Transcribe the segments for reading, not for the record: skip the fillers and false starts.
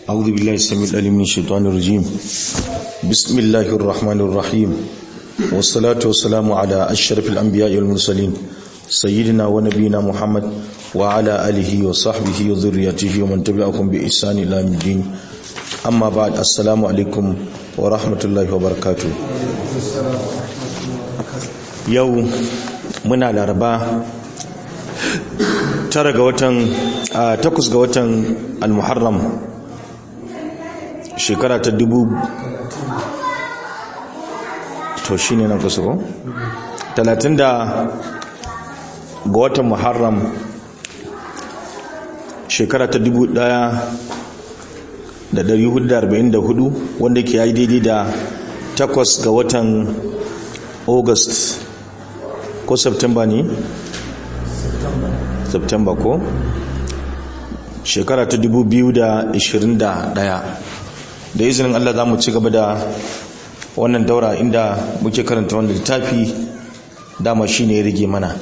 أعوذ بالله السميع العليم من الشيطان الرجيم. بسم الله الرحمن الرحيم، والصلاة والسلام على أشرف الأنبياء والمرسلين سيدنا ونبينا محمد وعلى آله وصحبه وذريته ومن تبعهم بإحسان إلى يوم الدين. أما بعد، السلام عليكم ورحمة الله وبركاته. يوم منا الأربعاء tara ga watan takwas ga watan al-muharram shekara ta to shine na kusa ko 30 ga watan muharram shekara ta 1444 wanda ke yi daidai da takwas ga watan august ko september ne September ko shekara ta 2021 da izinin Allah za mu ci gaba da wannan daura inda muke karanta wannan littafi dama shine ya rige mana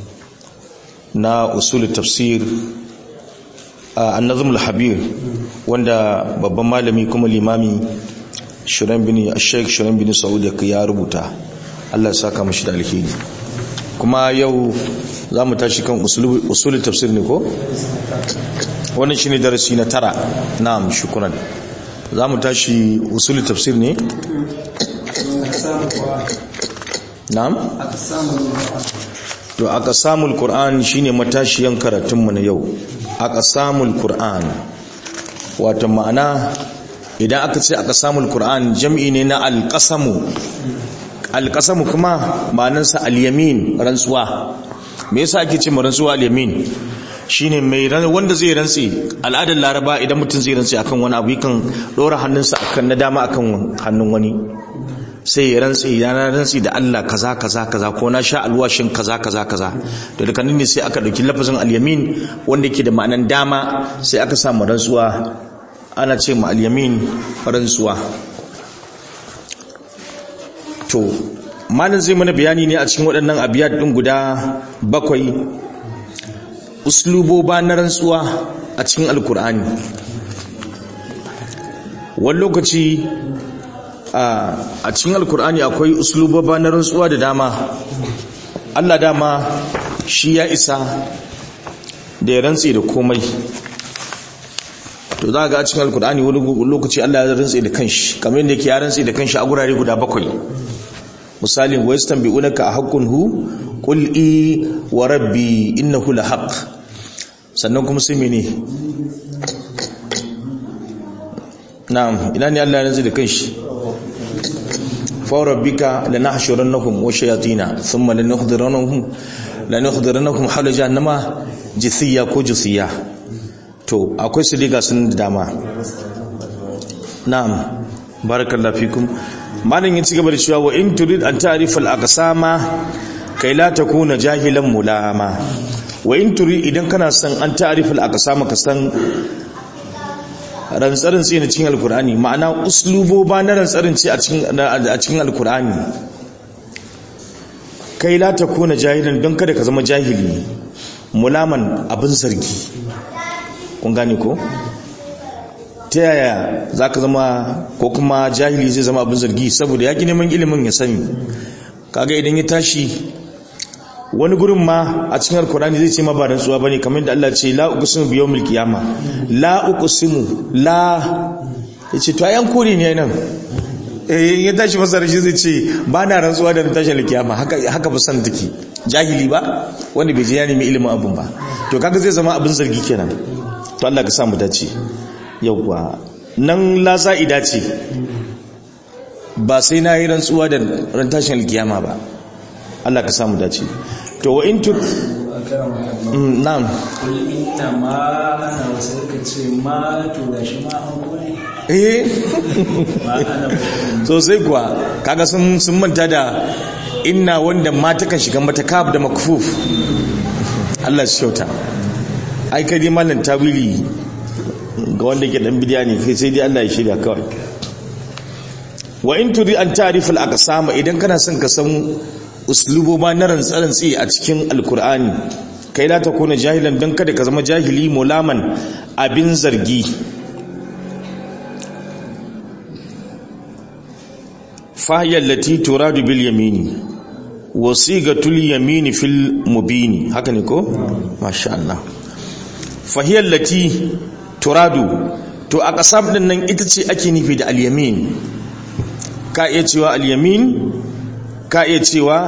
na usul tafsir an-nazm al-habir wanda babban malami kuma limami Sheikh Shirin bin Saud ya rubuta. Allah ya saka mishi da alheri. Kuma yau za mu tashi kan usulul tafsir ne ko? Wannan shine darasi na 9. Na'am, shukran. Za mu tashi usulul tafsir ne? Na'am? To aqsamul Qur'an shine matashiyan karatun mu na yau. Aqsamul Qur'an. Wato ma'ana idan aka ce aqsamul Qur'an jam'i ne na al-qasamu. Al-qasamu kuma ma'anarsa al-yamin, rantsuwa. Me yasa ake ce rantsuwa al-yamin? Shine mai wanda zai rantsi. Al'adar Laraba idan mutum zai rantsi akan wani abu yakan dora hannunsa akan na dama akan hannun wani. Sai ya rantsi, yana rantsi da Allah kaza kaza kaza ko na sha alwashin kaza kaza kaza. To daga nan ne sai aka dauki lafazin al-yamin wanda yake da ma'anan dama sai aka sa rantsuwa. Ana ce ma al-yamin rantsuwa. To malin zai mana bayani ne a cikin waɗannan abiyat ɗin guda 7 usluboba na rantsuwa a cikin alkur'ani. Wani lokaci a cikin alkur'ani akwai usluboba na rantsuwa da dama. Allah dama shi ya isa da ya rantse da komai. To za ga a cikin alkur'ani wani lokaci Allah ya rantse da kanshi kamar yadda yake ya rantse da kanshi a gurare guda 7. misalin wa yastanbi'unaka ahaqqun hu qul i wa rabbi innahu lahaq. Sannan kuma sai mene, na'am, ina ne Allah ya rantsa da kanshi, fa rabbika lanahshurannahum wa shayatina thumma lanuhdirannahum hawla jahannama jithiya ko jithiya. To akwai su diga sun da dama. Na'am, barakallahu fikum. malin yin cigaba da cewa wa in turid an ta'rifa al-aqsama kai la takuna jahilan mulama. Wa in turid idan kana son an ta'rifa al-aqsama ka san rantsarin sai na cikin alkur'ani, ma'ana usluboba na rantsarin ce a cikin alkur'ani, kai la takuna jahilan don kada ka zama jahili, mulaman abin zargi. kun gane ko? Ta yaya za ka zama ko kuma jahili zai zama abin zargi? Saboda ya ki neman ilimin ya sani. Kaga idan ya tashi wani gurin ma a cikin alkurani zai ce ma ba rantsuwa bane, kamar da Allah ce la uqsimu bi yawmil qiyamah, la uqsimu, la yace to ayan kore ne nan. Ya tashi fasara shi zai ce ba na rantsuwa da tashin alkiyama. Haka ba san take jahili ba wanda bai je ya nemi ilimin abun ba. To kaga zai zama abin zargi kenan. To Allah ka sa mu dace. Yauwa nan la za'ida ce, ba sai na yi rantsuwa da ran tashin alkiyama ba. Allah ka samu dace. To wa in na'am, inna ma ana wasu ka ce ma to gashi ma an kore ma ana so sai kuwa kaga sun manta da inna wanda ma ta kan shiga mata kaf da makfuf. Allah shi kyauta. Ai kai dai mallan tawili ga wanda ke dan bidiya ne kai sai dai Allah ya shirya kawai. Wa in turi an ta'rifa al-aqsama idan kana son ka san usluboba na rantsarantsi a cikin alkur'ani, kai la takuna jahilan dan kada ka zama jahili mulaman abin zargi. fahiyar lati turadu bil yamini wasigatul yamini fil mubini haka ne ko masha Allah fahiyar lati turadu to a kasam din nan ita ce ake nufi da al yamin ka iya cewa al yamin ka iya cewa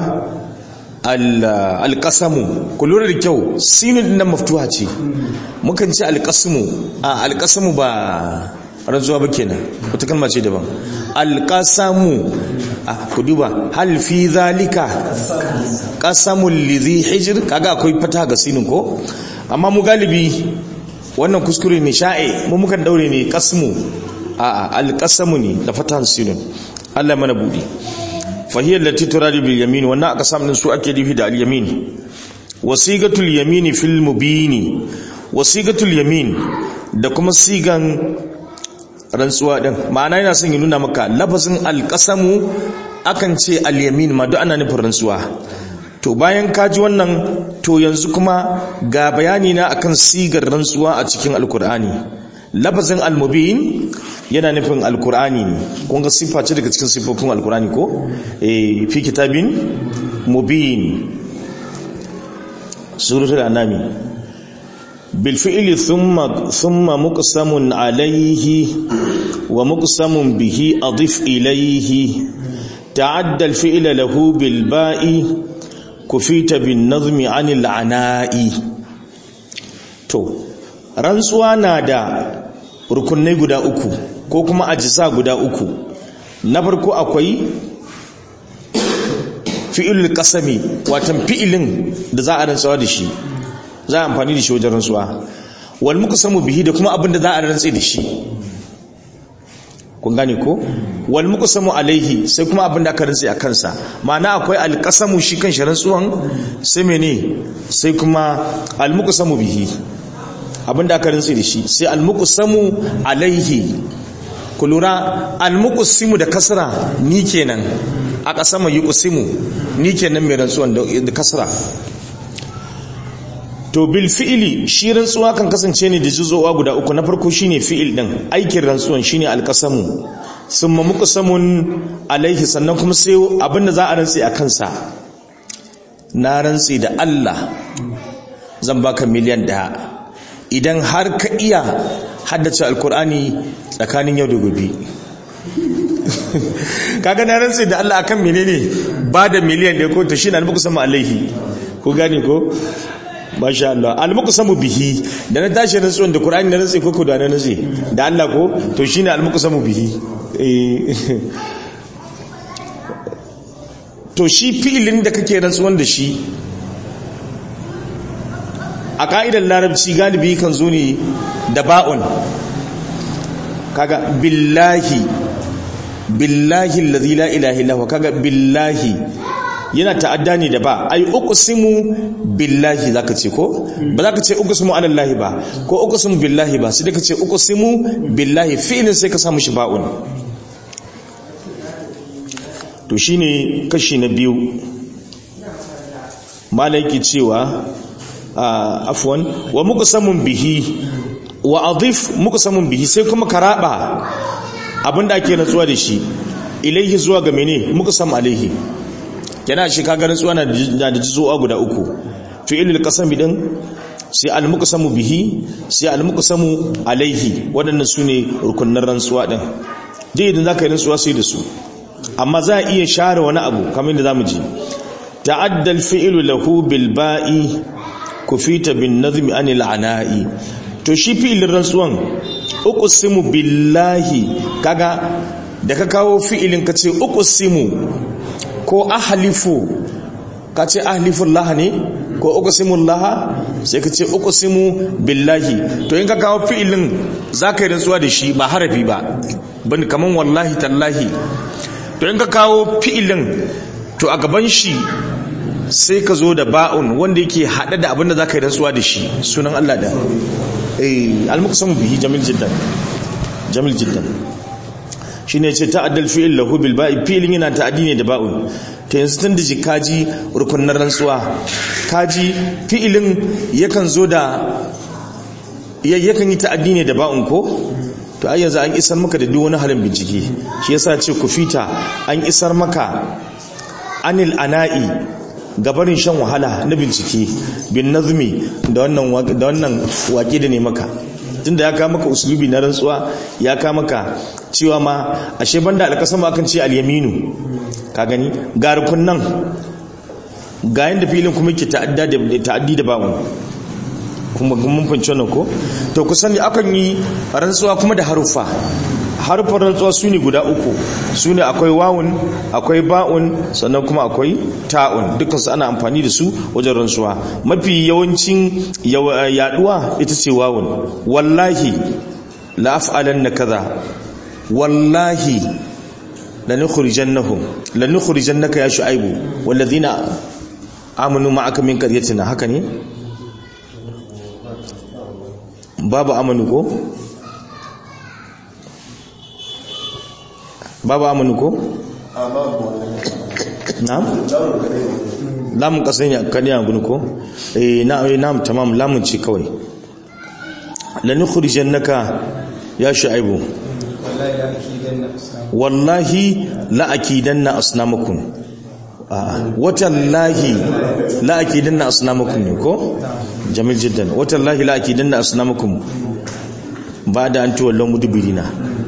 al qasamu kullu da kyau sinin din nan maftuha ce mukan ce al qasamu ba rantsuwa ba kenan wata kalma ce daban alqasamu ku duba hal fi zalika qasamul lidhi hijr kaga akwai fata ga sinin ko amma mu galibi wannan kuskure ne sha'i mu mukan daure ne qasmu alqasamu ne da fatan sinin Allah mana budi fa hiya allati turadu bil yamin wannan aqsam din su ake difi da al yamin wasigatul yamin fil mubini wasigatul yamin da kuma sigan rantsuwa din ma'ana yana son ya nuna maka lafazin alqasamu akan ce al-yamin ma duk ana nufin rantsuwa to bayan ka ji wannan to yanzu kuma ga bayani na akan sigar rantsuwa a cikin alkur'ani lafazin al-mubin yana nufin alkur'ani ne kun ga sifa ce daga cikin sifofin alkur'ani ko fi kitabin mubin suratul anami بالفعل ثم مقسم عليه ومقسم به أضف إليه تعدى الفعل له بالباء كفيت بالنظم عن العناء to rantsuwa na da rukunai guda uku ko kuma ajisa guda uku na farko akwai fi'ilul qasami watan fi'ilin da za a rantsuwa da shi za a amfani da shi wajen rantsuwa wal muqsamu bihi da kuma abin da za a rantsi da shi kun gane ko wal muqsamu alaihi sai kuma abin da aka rantsi a kansa ma'ana akwai al qasamu shi kan shi rantsuwan sai mene sai kuma al muqsamu bihi abin da aka rantsi da shi sai al muqsamu alaihi kulura al muqsimu da kasra ni kenan a qasama yuqsimu ni kenan mai rantsuwan da kasra to bil fi'ili shi rantsuwa kan kasance ne da juzowa guda uku na farko shine fi'il din aikin rantsuwan shine alqasamu thumma muqsamun alaihi sannan kuma sai abinda za a rantsi a kansa na rantsi da Allah zan baka miliyan 1 idan har ka iya haddace alqur'ani tsakanin yau da gobe kaga na rantsi da Allah akan menene ba da miliyan 1 ko to shine almuqsamu alaihi ko gane ko masha Allah al-muqsamu bihi da na tashi rantsuwan da Qur'ani na rantsi ko da na rantsi da Allah ko to shine al-muqsamu bihi to shi fi'ilin da kake rantsuwan da shi a ka'idar larabci galibi kan zo ne da ba'un kaga billahi alladhi la ilaha illa huwa kaga billahi yana ta'adda ne da ba ai uqsimu billahi zaka ce ko ba zaka ce uqsimu ala allahi ba ko uqsimu billahi ba sai ka ce uqsimu billahi fi'lin sai ka samu shi ba'un to shine kashi na biyu malaiki cewa afwan wa muqsamun bihi wa adif muqsamun bihi sai kuma karaba abinda ake rantsuwa da shi ilaihi zuwa ga mene muqsam alaihi yana shi kaga rantsuwa na da jizowa guda uku fi'ilul qasami din sai al-muqsamu bihi sai al-muqsamu alaihi wadannan sune rukunnan rantsuwa din je idan zaka yi rantsuwa sai da su amma za a iya share wani abu kamar yadda zamu ji ta'adda al-fi'lu lahu bil ba'i kufita bin nazmi anil ana'i to shi fi'ilin rantsuwan uqsimu billahi kaga da ka kawo fi'ilin ka ce uqsimu ko ahlifu ka ce ahlifullah ne ko uqsimullah sai ka ce uqsimu billahi to in ka kawo fi'ilin zaka yi rantsuwa da shi ba harafi ba ban kaman wallahi tallahi to in ka kawo fi'ilin to a gaban shi sai ka zo da ba'un wanda yake hada da abinda zaka yi rantsuwa da shi sunan Allah da al-muqsamu bihi jamil jiddan shine ce ta'addal fi'il lahu bil ba'i fi'ilin yana ta'addi ne da ba'un to yanzu tun da kaji rukunnan rantsuwa kaji fi'ilin yakan zo da yakan yi ta'addi ne da ba'un ko to ai yanzu an isar maka da duk wani halin bincike shi yasa ce ku fita an isar maka anil ana'i gabarin shan wahala na bincike bin nazmi da wannan waƙe da ne maka tunda ya kawo maka usulubi na rantsuwa ya kawo maka cewa ma ashe banda alƙasam akan ce al-yaminu ka gani ga rukun nan ga yanda filin kuma yake ta'addi da bawon kuma mun fahimci wannan ko to ku sani akan yi rantsuwa kuma da haruffa harfan rantsuwa su ne guda uku su ne akwai wawun akwai ba'un sannan kuma akwai ta'un dukansu ana amfani da su wajen rantsuwa mafi yawancin yaduwa ita ce wawun wallahi la af'alanna kaza wallahi lanukhrijannaka ya shu'aibu walladhina amanu ma'aka min qaryatina haka ne babu amanu ko babu amanu ko na'am lamun kasan ya kaniya gunu ko na'am tamam lamun ce kawai lanukhrijannaka ya shu'aibu wallahi la akidanna asnamakum watallahi la akidanna asnamakum ne ko jamil jiddan watallahi la akidanna asnamakum ba'da an tuwallu mudbirina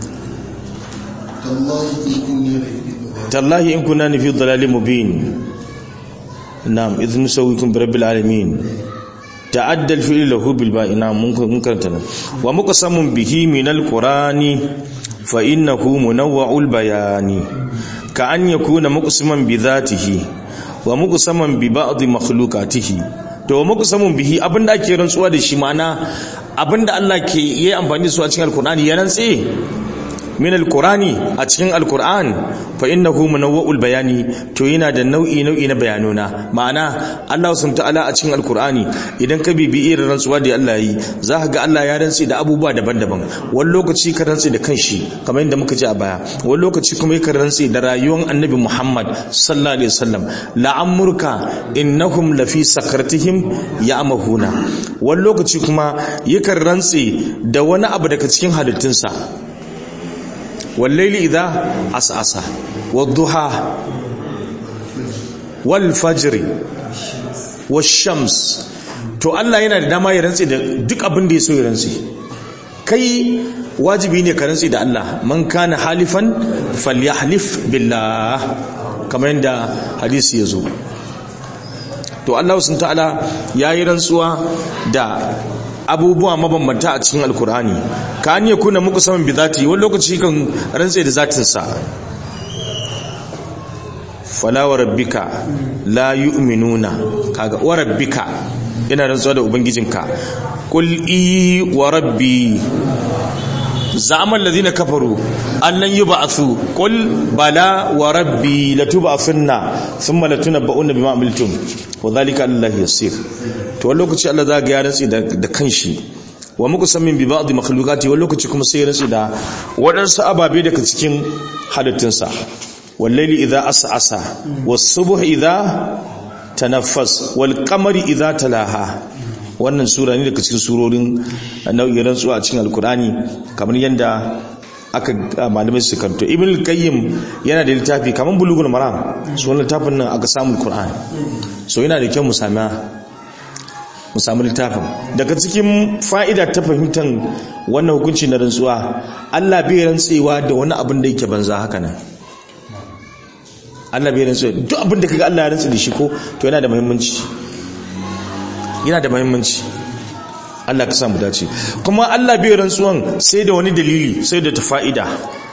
tallahi in kunna fi dhalalin mubin na'am idh nusawwikum bi rabbil alamin ta'adda al-fi'lu lahu bil ba'ina mun karanta wa muqsamun bihi min al-qur'ani fa innahu munawwa'ul bayani ka an yakuna muqsiman bi dhatihi wa muqsaman bi ba'd makhluqatihi to muqsamun bihi abinda ake rantsuwa da shi ma'ana abinda Allah ke yi amfani da su a cikin al-qur'ani ya rantse min alqurani a cikin alquran fa innahu munawwa'ul bayani to yana da nau'i na bayanona ma'ana Allah subhanahu ta'ala a cikin alqurani idan ka bibi irin rantsuwa da Allah yi zaka ga Allah ya rantsi da abubuwa daban-daban wani lokaci ka rantsi da kanshi kamar yadda muka ji a baya wani lokaci kuma yake rantsi da rayuwar annabi Muhammad sallallahu alaihi wasallam la'amurka innahum lafi sakratihim ya'mahuna wani lokaci kuma yake rantsi da wani abu daga cikin halittunsa والليل إذا عسعس والضحى والفجر والشمس to Allah yana da dama ya rantsi da duk abin da ya so ya rantsi kai wajibi ne ka rantsi da Allah man kana halifan falyahlif billah kamar yadda hadisi ya zo to Allah subhanahu ta'ala yayi rantsuwa da abubuwa mabambanta a cikin alkur'ani ka an yakuna muku saman bi zati wani lokaci kan rantse da zatinsa fala wa rabbika la yu'minuna kaga wa rabbika ina rantsuwa da ubangijinka qul i wa rabbi za'ama alladhina kafaru allan yub'athu qul bala wa rabbi latub'athunna thumma latunabba'unna bima amiltum wa dhalika lillahi yasir to wani lokaci Allah za ga ya rantsi da kanshi wa muku samin bi ba'd makhluqati wani lokaci kuma sai ya rantsi da wadansu ababe daga cikin halittunsa wallaili idza as'asa was-subhi idza tanaffas wal qamari idza talaha wannan sura ne daga cikin surorin nau'in rantsuwa a cikin alkur'ani kamar yanda aka malamai su karanto ibn al-qayyim yana da littafi kamar bulughul maram sunan littafin nan aka samu alkur'ani so yana da kyau mu samu littafin daga cikin fa'ida ta fahimtar wannan hukunci na rantsuwa Allah bai rantsewa da wani abin da yake banza haka nan Allah bai rantsewa duk abin da kaga Allah ya rantse da shi ko to yana da muhimmanci Allah ka samu dace kuma Allah bai rantsuwan sai da wani dalili sai da ta fa'ida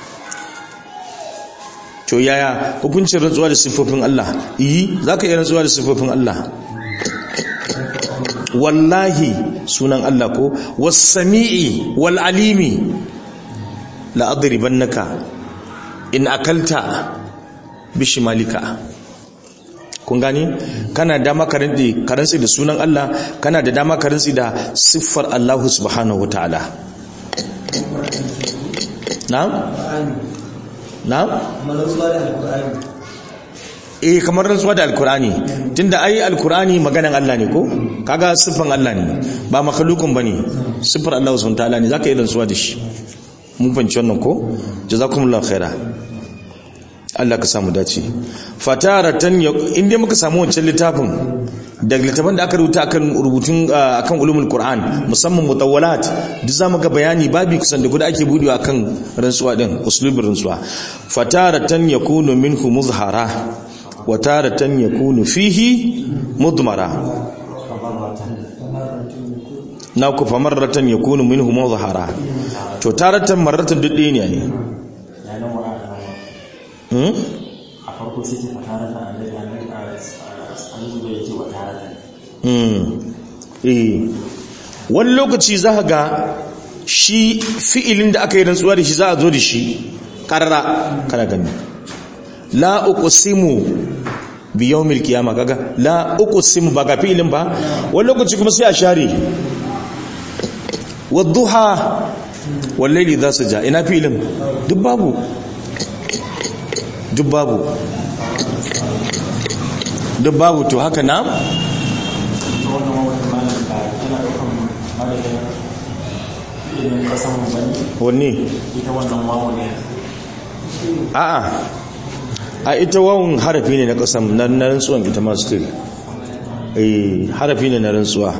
to yaya hukuncin rantsuwa da siffofin Allah zaka iya rantsuwa da siffofin Allah wallahi sunan Allah ko was-sami'i wal-alimi la adribannaka in akalta bishimalika kun gani kana dama ka rantsi da sunan Allah kana da dama ka rantsi da siffar Allah subhanahu wataala na'am kamar rantsuwa da alkur'ani tunda ai alkur'ani maganan Allah ne ko kaga siffan Allah ne ba makhluqun bane siffar Allah subhanahu wataala ne zaka yi rantsuwa da shi mun fahimci wannan ko jazakumullahu khaira Allah ka samu dace fataratan inda muka samu wancan littafin daga littafin da aka rubuta akan rubutun akan ulumul qur'an musamman mutawwalat duk zamu ga bayani babi kusan da guda ake budewa akan rantsuwa din uslubin rantsuwa fataratan yakunu minhu muzhara wa taratan yakunu fihi mudmara na ku famarratan yakunu minhu muzhara to taratan marratan duk ɗaya ne a farko sai ke fatarata an zuwa yake watarata wani lokaci za ga shi fi'ilin da aka yi rantsuwa da shi za a zo da shi karara kana gani la uqsimu bi yawmil qiyamah kaga la uqsimu ba ga fi'ilin ba wani lokaci kuma sai a share wadduha wal layli idha saja ina fi'ilin duk babu to haka na wanne a ita wawun harafi ne na kasam na rantsuwan ita masu still harafi ne na rantsuwa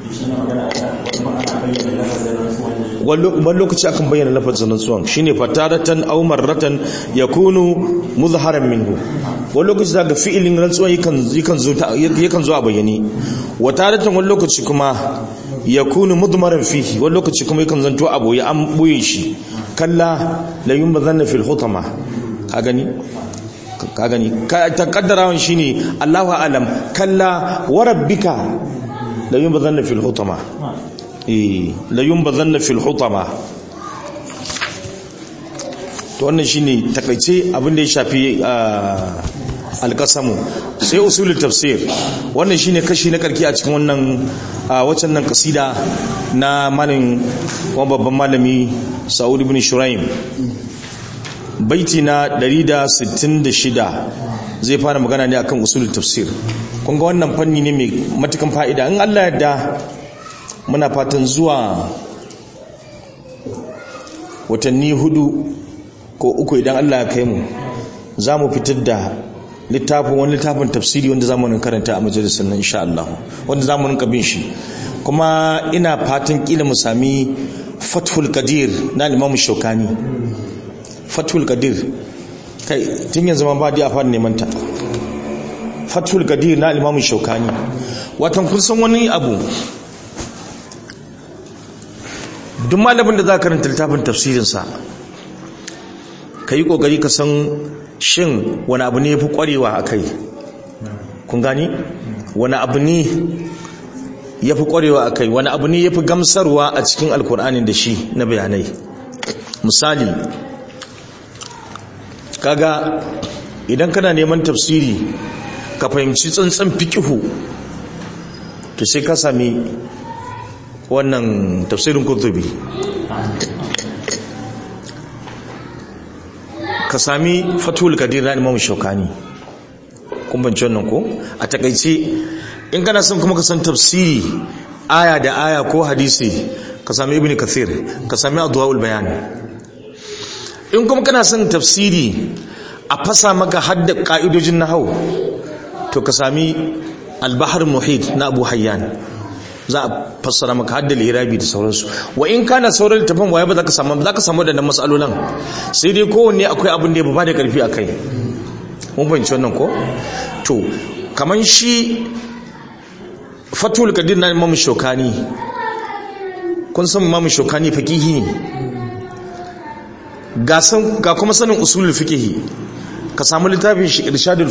wani lokaci akan bayyana lafazin rantsuwan shine fataratan aw marratan yakunu muzharan minhu wani lokaci daga fi'ilin rantsuwan yakan zo a bayyane wa taratan wani lokaci kuma yakunu mudmaran fihi wani lokaci kuma yakan zanto a boye an boye shi kalla la yunbadhanna fil hutama ka gani ka taqaddarawan shine Allahu a'lam kalla wa rabbika la yunbadhanna fil hutama la yunbadhanna fil hutama to wannan shine takaice abin da ya shafi alqasamu sai usulul tafsir wannan shine kashi na karki a cikin wannan waccan nan kasida na malamin babban malami Sa'ud ibn Shuraim baiti na 166 zai fara magana ne akan usulul tafsir kun ga wannan fanni ne mai matukan fa'ida in Allah yarda muna fatan zuwa watanni 4 ko 3 idan Allah ya kai mu za mu fitar da wani littafin tafsiri wanda za mu karanta a majalisar nan insha Allah wanda za mu rinka bin shi kuma ina fatan kila mu sami Fathul Qadir na Imam Shawkani Fathul Qadir kai tun yanzu ma ba da fara neman ta Fathul Qadir na Imam Shawkani watan kun san wani abu duk malamin da za ka karanta littafin tafsirinsa ka yi ƙoƙari ka san shin wani abu ne ya fi ƙwarewa a kai kun gani wani abu ne ya fi ƙwarewa a kai wani abu ne ya fi gamsarwa a cikin alkur'anin da shi na bayanai misali kaga idan kana neman tafsiri ka fahimci tsantsan fikihu to sai ka sami wannan tafsirin Qurtubi ka sami Fathul Qadir na Imam Shawkani kun bance wannan ko a takeice in kana son kuma ka san tafsiri aya da aya ko hadisi ka sami Ibn Kathir ka sami Adwaul Bayan in kuma kana son tafsiri a fasa maka hadda ka'idojin nahwu to ka sami Al-Bahr Muhit na Abu Hayyan za a fassara maka haddal irabi da sauransu wa in kana sauran littafin waye ba za ka samu da nan matsalolin sai dai kowanne akwai abin da ya ba da karfi akai mun fahimci wannan ko to kaman shi Fathul Qadir na Imam Shawkani kun san Imam Shawkani faqihi ne ga kuma sanin usulul fiqh ka samu littafin shi Irshadul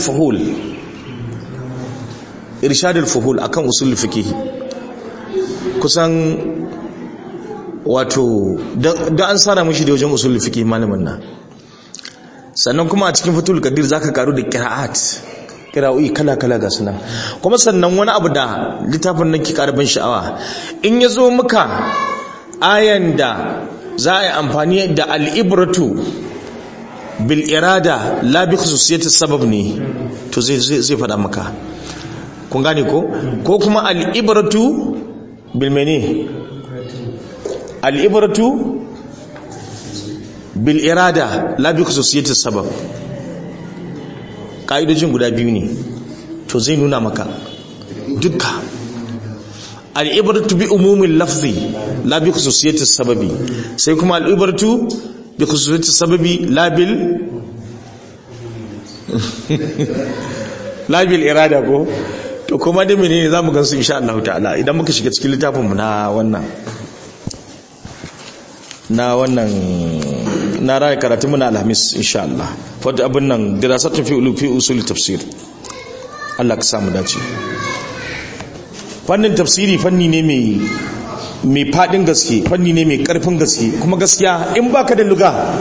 Fuhul akan usulul fiqh kusan wato da an tsara mashi da wajen usul fiqh malamin nan sannan kuma a cikin Fathul Qadir zaka karu da qira'o'i kala ga sunan kuma sannan wani abu da littafin nan ki karban sha'awa in yazo muka ayan da za a yi amfani da al-ibratu bil irada la bi khususiyati sabab ne to zai fada maka kun gane ko kuma al-ibratu bilmene al'ibaratu bil irada la bi khususiyati sabab. Ka'idojin guda biyu ne to zai nuna maka dukka al-ibratu bi umumil lafzi la bi khususiyati sababi, sai kuma al-ibratu bi khususiyati sababi la bil la bil irada ko. To kuma da menene zamu gansu insha Allah ta'ala idan muka shiga cikin littafin mu na raya karatu muna alhamis insha Allah wadda abin nan dirasatun fi usul tafsir. Allah ka samu dace. Fannin tafsiri fanni ne mai fadin gaske, fanni ne mai karfin gaske, kuma gaskiya in baka da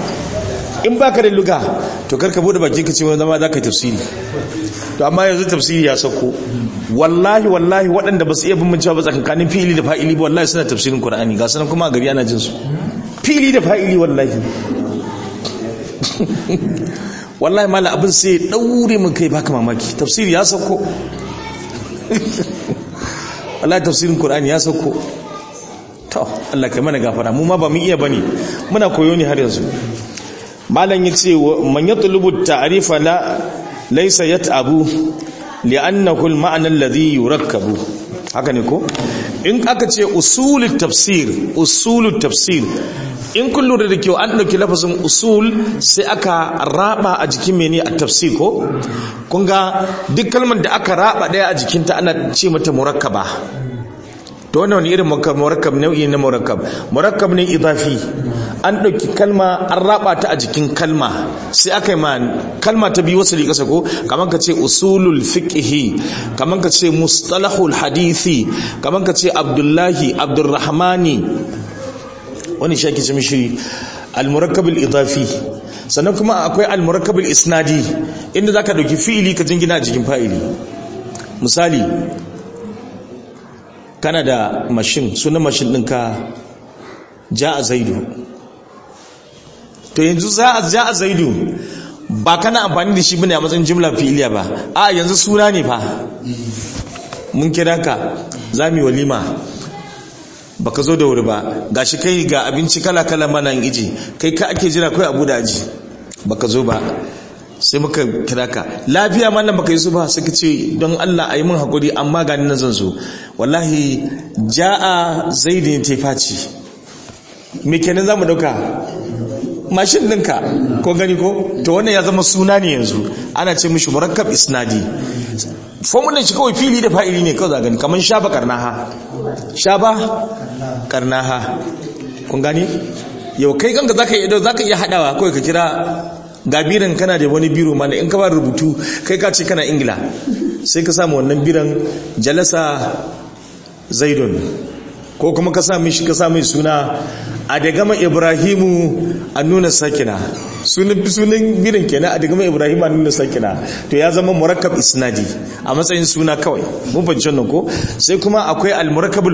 luga to karka bude baki ka ce wani zama za ka yi tafsiri. To amma yanzu tafsiri ya sauko wallahi waɗanda ba su iya bambancewa ba tsakankanin fi'ili da fa'ili ba wallahi suna tafsirin Qur'ani ga sanan kuma a gari ana jin su fili da fa'ili wallahi. Wallahi mala abin sai daure mun kai baka mamaki, tafsiri ya sauko. wallahi tafsirin Qur'ani ya sauko. To Allah kai mana gafara, mu ma ba mu iya bane, muna koyo ne har yanzu. Malam yace man yatlubu ta'rifa la laysa yat'abu li'annahu al-ma'na alladhi yurakkabu. Haka ne ko? In aka ce usulut tafsir in kun lura da kyau an ɗauki lafazin usul sai aka raba a jikin mene a tafsir ko? Kun ga duk kalmar da aka raba ɗaya a jikinta ana ce mata murakkaba. To wannan wani irin murakkab, nau'i na murakkab ne idafi. An ɗauki kalma an raba ta a jikin kalma sai aka yi ma kalma ta biyu wasali ƙasa ko? Kamar ka ce usulul fiqhi, kamar ka ce mustalahul hadithi, kamar ka ce abdullahi, abdurrahmani. Wani shi ake ce mishi al-murakkabul idafi. Sannan kuma akwai al-murakkabul isnadi inda zaka dauki fi'ili ka jingina a jikin fa'ili. Misali kana da mashin, sunan mashin ɗinka ja'a zaidu. To yanzu ja'a zaidu ba kana amfani da shi bane a matsayin jumla fi'iliya ba, a yanzu suna ne fa. Mun kira ka zami walima baka zo da wuri ba, gashi kai ga abinci kala-kala mana iji, kai ka ake jira kai abu da aji baka zo ba, sai muka kira ka lafiya mallam baka yi su ba, suka ce don Allah ayi min hakuri amma gani nan zan zo. Wallahi ja'a zaidin tefaci, me kenan zamu dauka? Mashin ɗinka ko gani ko? To wannan ya zama suna ne yanzu, ana ce mishi murakkab isnadi. Formulan shi kawai fili da fa'ili ne kawai za gani, kamar shaba karnaha. Kun gani? Yau kai kanka zaka iya hadawa kawai ka kira gabiran, kana da wani biro mana in ka ba rubutu kai ka ce kana Ingila, sai ka samu wannan biran jalasa zaidun, ko kuma ka sa mai suna Adagama Ibrahimu an nuna sakina, sunan birin kenan Adagama Ibrahimu an nuna sakina. To ya zama murakkab isnadi a matsayin suna kawai, mun fahimci wannan ko? Sai kuma akwai al-murakkabul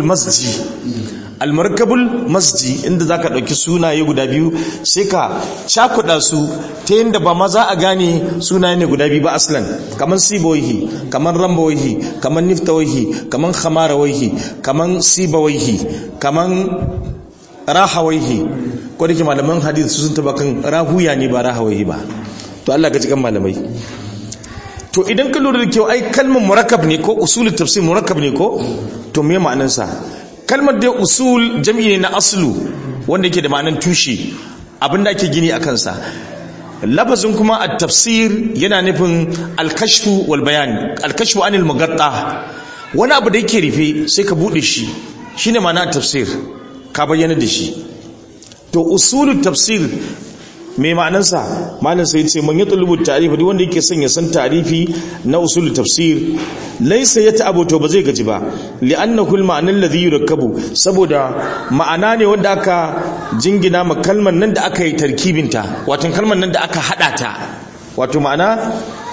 masji inda zaka dauki sunaye guda biyu sai ka cakuda su ta yanda ba ma za a gane sunaye ne guda biyu ba aslan, kaman sibawaihi, kaman rambawaihi, kaman niftawaihi, kaman khamarawaihi, kaman sibawaihi, kaman rahawaihi. Ko dake malaman hadisi sun taba kan rahuya ne ba rahawaihi ba. To Allah ka cikan malamai. To idan ka lura da kyau ai kalmar murakkab ne ko usulut tafsir murakkab ne ko? To me ma'anar sa? Kalmar da usul jami'i ne na aslu wanda yake da ma'anar tushe, abinda ake gini a kansa. Lafazin kuma at-tafsir yana nufin al-kashfu wal bayan, al-kashfu anil mugatta. Wani abu da yake rufe sai ka bude shi, shine ma'anar tafsir, ka bayyana da shi. To usulut tafsir me ma'anarsa? Ma'anarsa yace man yatlubu ta'rifa, duk wanda yake son ya san ta'rifi na usulut tafsir laysa yata'abu, to ba zai gaji ba, li'annahu al-ma'na alladhi yurakkabu, saboda ma'ana ne wanda aka jingina ma kalmar nan da aka yi tarkibinta, wato kalmar nan da aka hada ta. Wato ma'ana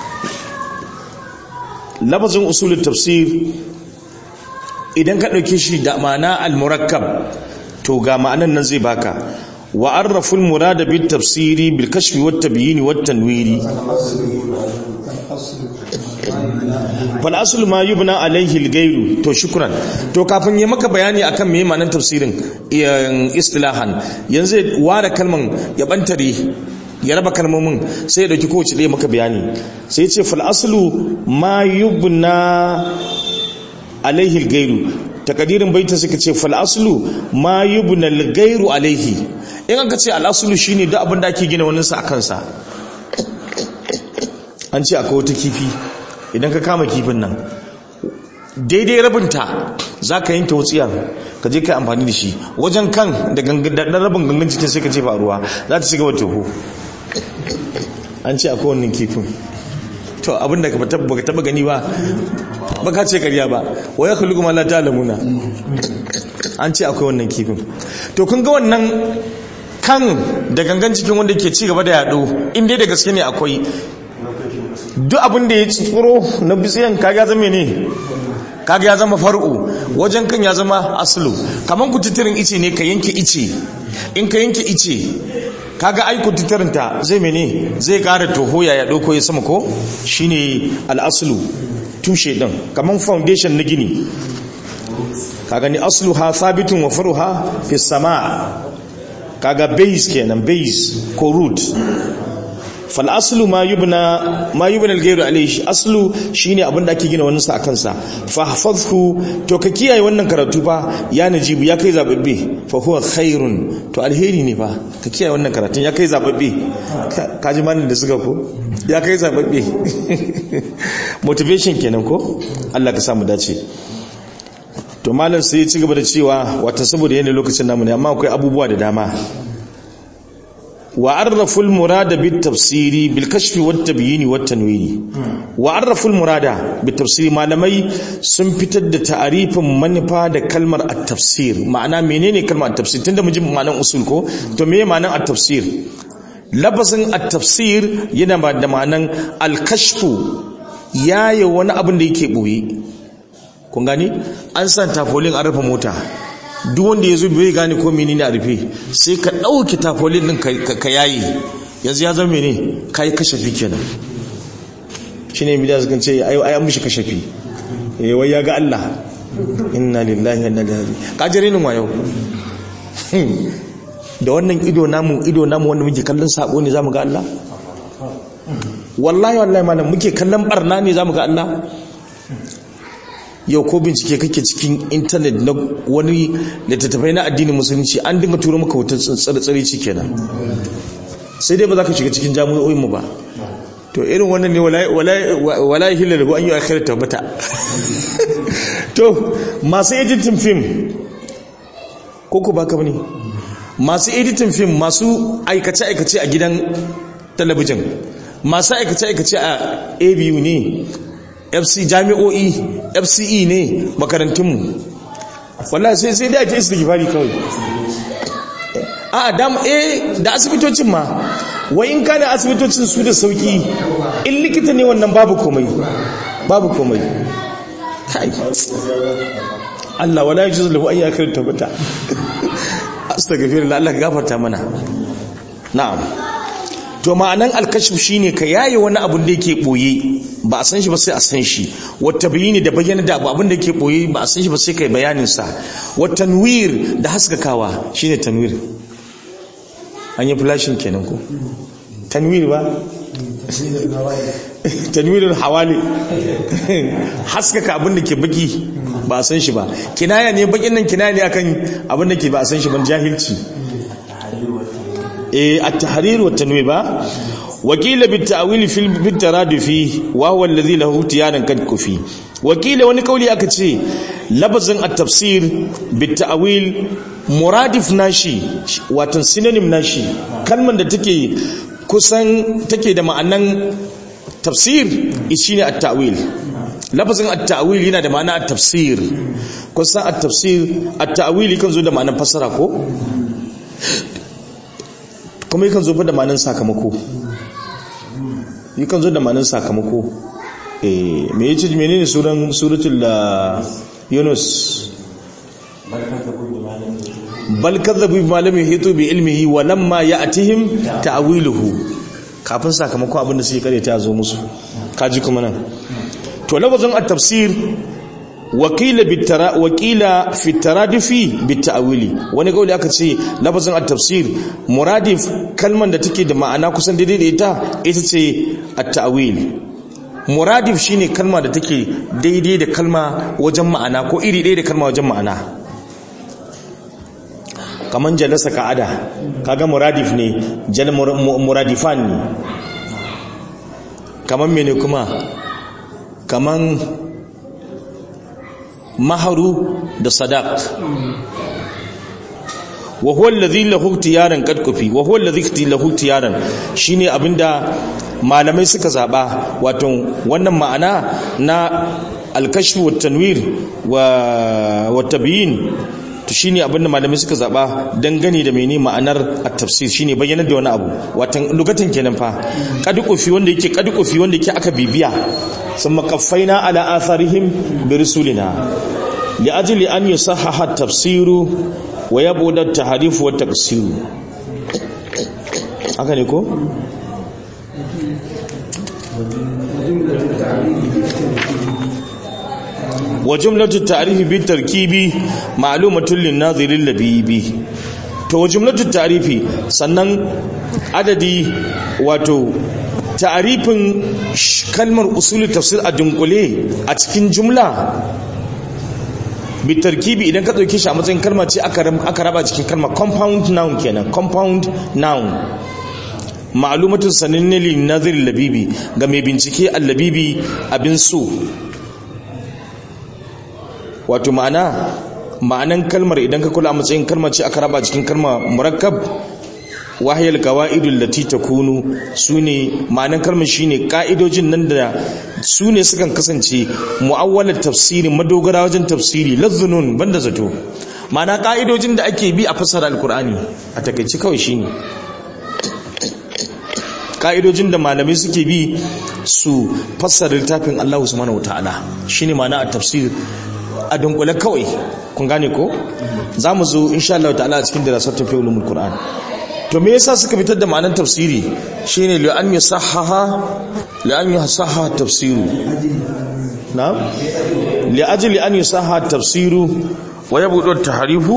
lafazin usulut tafsir idan ka dauke shi da ma'ana al-murakkab, to ga ma'anan nan zai baka. وعرفوا المراد بالتفسير بالكشف والتبيين والتنوير. fal aslu ma yubna alaihi al-ghayru. To shukran. To kafin yi maka bayani akan me ma'anar tafsirin istilahan, yanzu ware kalman ya bantare ya raba kalmomin sai ya dauki kowace ɗaya maka bayani. Sai ya ce fal aslu ma yubna alaihi al-ghayru. Takadirin baita suka ce fal aslu ma yubna al-ghayru alaihi. In aka ce al aslu shine duk abin da ake gina wannan sa akan sa. An ce akwai wata kifi, idan ka kama kifin nan daidai rabinta za ka yanke wutsiyar ka je ka amfani da shi wajen kan da rabin gangan cikin sai ka ce ruwa za ta shiga wata hu. An ce akwai wannan kifin. To abinda ka taba gani ba baka ce karya ba, wa ya khuluqu ma la ta'lamuna. An ce akwai wannan kifin. To kun ga wannan kan da gangan cikin wanda ke ci gaba da yado, in dai da gaske ne akwai, duk abin da ya tsoro na bitsiyan kaga zama ne, kaga ya zama far'u, wajen kan ya zama aslu. Kaman kututturin ice ne, ka yanke ice, in ka yanke ice kaga ai kututturinta zai mene, zai kara toho ya dauko ya sama ko, shine al-aslu, tushe din. Kaman foundation na gini, kaga ni asluha thabitun wa faruha fi sama, kaga base kenan, base ko root. fal aslu ma yubna al-ghayru alayhi. Aslu shine abin da ake gina wannan sa akan sa. Fa hafazhu, to ka kiyaye wannan karatu fa ya najibu, ya kai zababbe. Fa huwa khairun, to alheri ne fa ka kiyaye wannan karatun, ya kai zababbe. Ka ji manin da suka ko ya kai zababbe. Motivation kenan ko, Allah ka samu dace. To malam sai ya ci gaba da cewa wata saboda yana lokacin namu ne, amma akwai abubuwa da dama. وعرفوا المراد بالتفسير بالكشف والتبيين والتنوير. وعرفوا المراد بالتفسير malamai sun fitar da ta'arifin manufa da kalmar at-tafsir. Ma'ana menene kalmar at-tafsir? Tunda mun ji ma'anar usul ko, to meye ma'anar at-tafsir? Lafazin at-tafsir yana da ma'anar al-kashfu, yaye wani abin da yake boye. Kun gani? An san tafolin an rufe mota, duk wanda ya zo bai gane ko menene a rufe, sai ka ɗauki tafolin ɗin ka yayi, yanzu ya zama mene, ka yi kashafi kenan. shi ne midiya sukan ce ai an mishi kashafi, wai ya ga Allah. Inna lillahi wa inna ilaihi raji'un. Ka jere nin wayo da wannan ido namu wanda muke kallon sabo ne zamu ga Allah? Wallahi malam, muke kallon barna ne zamu ga Allah? Yau ko bincike kake cikin intanet na wani littattafai na addinin musulunci, an dinga turo maka wutar tsare-tsare ci kenan, sai dai ba za ka shiga cikin jami'o'in mu ba. To irin wannan ne wallahi hilal go an yi akhirat tabbata. To masu editing film ko ku baka bane, masu editing film, masu aikace-aikace a gidan talabijin, masu aikace-aikace a ABU ne, FC jami'o'i, FCE ne, makarantunmu. Wallahi sai dai ake istighfari kawai. Da asibitocin ma, wai in kana asibitocin su da sauki, in likita ne wannan babu komai. Kai Allah wala yajuzu lahu an yakira tabbata. Astaghfirullah, Allah ka gafarta mana. Na'am. To ma'anan al-kashf shine ka yaye wani abun da yake boye, ba a san shi ba sai a san shi. Wata bayani da bayyana da abun da yake boye ba a san shi ba sai kai bayanin sa. Wat tanwir, da haskakawa shine tanwir. An yi flashing kenan ko? Tanwir ba? Tanwirul hawali. Haskaka abun da ke baki ba a san shi ba. Kinaya ne, bakin nan kinaya ne akan abun da ke ba a san shi ban, jahilci. التحرير والتنوير وكيل بالتأويل في الترادف وهو الذي له تيانا قد كفي. وكيل wani kauli aka ce lafazin at-tafsir bit-ta'wil muradif nashi, wato synonym nashi, kalman da take kusan take da ma'anan tafsir shine at-ta'wil. Lafazin at-ta'wil yana da ma'ana at-tafsir. Kusan at-tafsir, at-ta'wil kan zo da ma'anan fasara ko, kuma yakan zo da ma'anin sakamako, yakan zo da ma'anin sakamako. Me yace, menene suratul Yunus? Bal kadzabu bima lam yuhitu bi ilmihi wa lamma ya'tihim ta'wiluhu. Kafin sakamako abin da suke kare ta zo musu. kaji kuma nan to lafazin at-tafsir wakila fi taradifi bitawili wani kauli aka ce lafazin at-tafsir muradif kalman da take da ma'ana kusan daidai da ita ce at-ta'wil muradif shine kalma da take daidai da kalma wajen ma'ana ko iri ɗaya da kalma wajen ma'ana kaman jalasa ka'ada kaga muradif ne muradifan ne kaman mene kuma kaman maharu da sadaq wa huwa alladhi lahu ikhtiyaran qad kufi wa huwa alladhi lahu ikhtiyaran shine abinda malamai suka zaba wato wannan ma'ana na al-kashf wa tanwir wa tabyin to shine abinda malamai suka zaba dangane da menene ma'anar at-tafsir shine bayyanar da wani abu wato lugatan kenan fa qad kufi wanda yake aka bibiya ثم قفينا على آثارهم برسولنا لأجل أن يصحح التفسير ويبعد التحريف والتقصير haka ne ko وجملة التعريف بالتركيب معلومة للناظر اللبيب to jumlatu ta'rifi sannan adadi wato ta'arifin kalmar usulul tafsir a dunkule a cikin jumla bi tarkibi idan ka dauke shi a matsayin kalma ce aka raba cikin kalma compound noun kenan compound noun ma'lumatun sananne lin nazir labibi ga mai bincike al-labibi abin so wato ma'anan kalmar idan ka kula a matsayin kalma ce aka raba cikin kalma murakkab wahayal qawaidul lati takunu sune ma'anan kalmar shine kaidojin nan da sune sukan kasance muawwalat tafsiri madogara wajen tafsiri lazzunun banda zato ma'ana kaidojin da ake bi a fasara alqur'ani a takeice kawai shine kaidojin da malamai suke bi su fassara littafin Allah subhanahu wataala shine ma'ana at-tafsir a dunkule kawai kun gane ko zamu zo insha Allah ta'ala a cikin dirasatun fi ulumul qur'an to me yasa suka fitar da ma'anar tafsiri shine li an yusahha tafsiru na'am li ajli an yusahha tafsiru wa yabudu at-tahrifu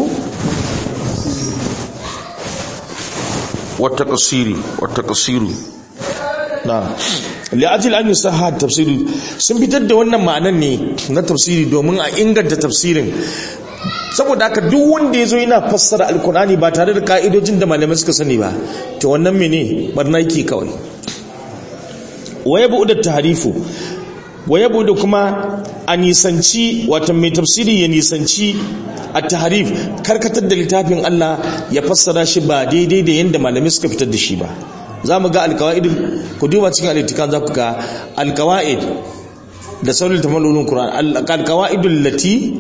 wa at-taqsiru na'am li ajli an yusahha tafsiru sun fitar da wannan ma'anar ne na tafsiri domin a inganta tafsirin saboda haka duk wanda yazo yana fassara alkur'ani ba tare da ka'idojin da malamai suka sani ba to wannan mene barna yake kawai wayabu da tahrifu wayabu da kuma anisanci wato mai tafsiri ya nisanci at-tahrif karkatar da littafin Allah ya fassara shi ba daidai da yanda malamai suka fitar da shi ba zamu ga alqawaid ku duba cikin al-ittikan zaku ga alqawaid da sauran tamalulun qur'an alqawaidul lati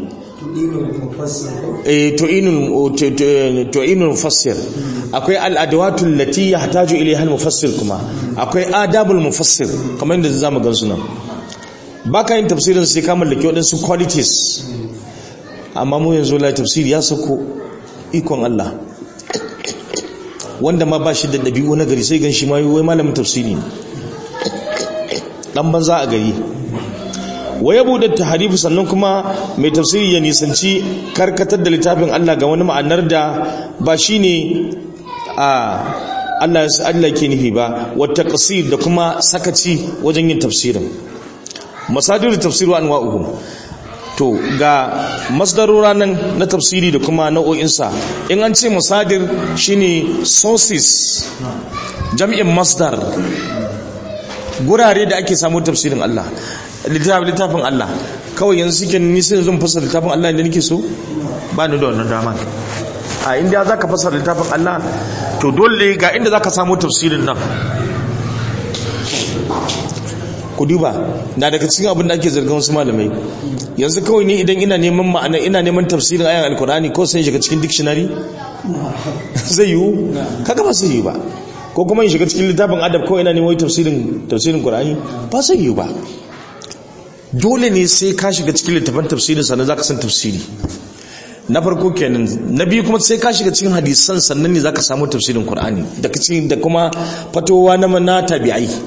tu'inul mufassir akwai al'adawatul lati yahtaju ilayha al-mufassir kuma akwai adabul mufassir kamar yadda zamu gan su nan baka yin tafsirin sai ka mallake wadansu qualities amma mu yanzu la tafsiri ya sako ikon Allah wanda ma bashi da dabi'u na gari sai gan shi ma wai malamin tafsiri dan banza a gari waya bude tahrifu sannan kuma mai tafsiri ya nisanci karkatar da littafin Allah ga wani ma'anar da ba shine Allah ke nufi ba wa taqsir da kuma sakaci wajen yin tafsirin masadirut tafsir wa anwa'uhum to ga masdarora nan na tafsiri da kuma nau'o'insa in an ce masadir shine sources jami'in masdar gurare da ake samu tafsirin Allah littafin Allah kawai yanzu suke nisan zan fasar littafin Allah inda nake so ba ni da wannan dama a inda za ka fasar littafin Allah to dole ga inda za ka samu tafsirin nan ku duba na daga cikin abin da ake zargin wasu malamai yanzu kawai ni idan ina neman ma'ana ina neman tafsirin ayan alkur'ani ko sai shiga cikin dictionary zai yiwu kaga ba sai yiwu ba ko kuma in shiga cikin littafin adab kawai ina neman tafsirin qur'ani ba sai yiwu ba dole ne sai ka shiga cikin littafin tafsirin sannan zaka san tafsiri na farko kenan na biyu kuma sai ka shiga cikin hadisan sannan ne zaka samu tafsirin qur'ani da kuma fatowa na tabi'ai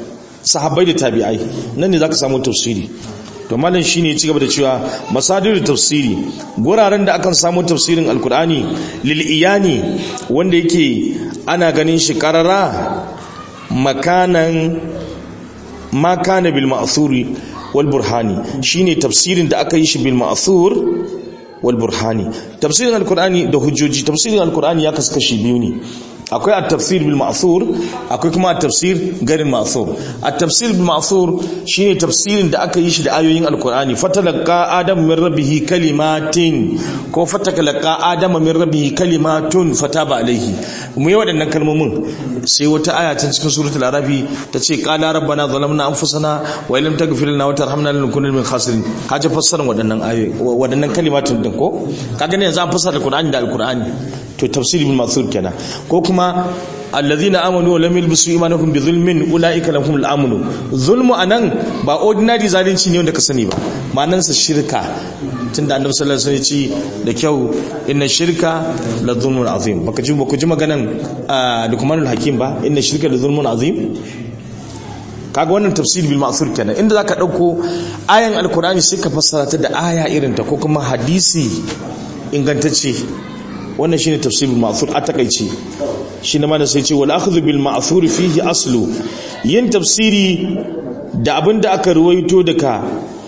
sahabbai da tabi'ai nan ne zaka samu tafsiri. To malam shine ya ci gaba da cewa masadirut tafsiri guraren da akan samu tafsirin alkur'ani lil iyani wanda yake ana ganin shi karara makanan ma kana bil ma'thuri wal burhani shine tafsirin da aka yi shi bil ma'thur wal burhani. Tafsirin alkur'ani da hujjoji. Tafsirin alkur'ani ya kaskashi biyu ne, akwai at-tafsir bil ma'thur akwai kuma at-tafsir ghair ma'thur. At-tafsir bil ma'thur shine tafsirin da aka yi shi da ayoyin alkur'ani, fatalaqa adam min rabbih kalimatin ko fatalaqa adam min rabbih kalimatun fataba alayhi. Mu yi waɗannan kalmomin sai wata aya ta cikin suratul arabi ta ce qala rabbana zalamna anfusana wa illam taghfir lana wa tarhamna lanakunanna min khasirin. Haje fassarar waɗannan ayoyi waɗannan kalimatun din ko kaga ne yanzu an fassara alkur'ani da alkur'ani, to tafsir bil ma'thur kenan. Ko kuma alladhina amanu wa lam yalbisu imanahum bi zulmin ulaika lahumul amnu. Zulmu anan ba ordinary zalunci ne wanda ka sani ba, ma'anar sa shirka, tunda annabi sallallahu alaihi wasallam ya ce da kyau inna shirka la zulmun azim. Baka ji ku ji maganan Luqmanul Hakim ba, inna shirka la zulmun azim. Kaga wannan tafsir bil ma'thur kenan, inda zaka dauko ayan alqur'ani sai ka fassara ta da aya irin ta ko kuma hadisi ingantacce. Wannan shine tafsir bil ma'thur a takeice. Shine ma da sai ce wal akhdhu bil ma'thur fihi aslu. Yin tafsiri da abinda aka ruwaito daga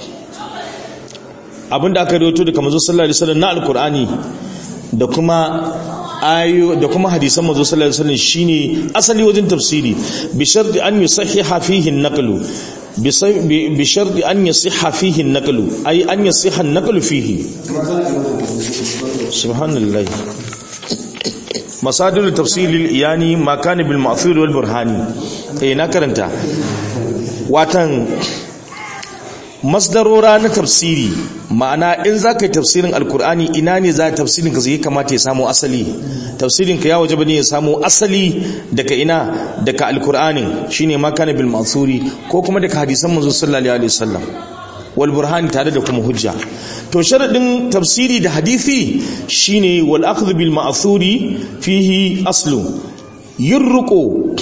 manzo sallallahu alaihi wasallam na alqur'ani da kuma ayo da kuma hadisan manzo sallallahu alaihi wasallam shine asali wajen tafsiri, bi sharti an yusahhiha fihi an-naqlu bi sharti an yasihha fihi an-naqlu ay an yasihha an-naqlu fihi. Subhanallah. Masadir tafsir al-iyani ma kana bil ma'thur wal burhani. Na karanta watan masdarora na tafsiri, ma'ana in za ka yi tafsirin alkur'ani ina ne za tafsirin ka zai kamata ya samu asali. Tafsirin ka ya wajaba ne ya samu asali daga ina, daga alkur'anin shine ma kana bil ma'thuri ko kuma daga hadisan manzo sallallahu alaihi wasallam wal burhani tare da kuma hujja. To sharadin tafsiri da hadisi shine wal akhdh bil ma'thuri fihi aslu. yurruqu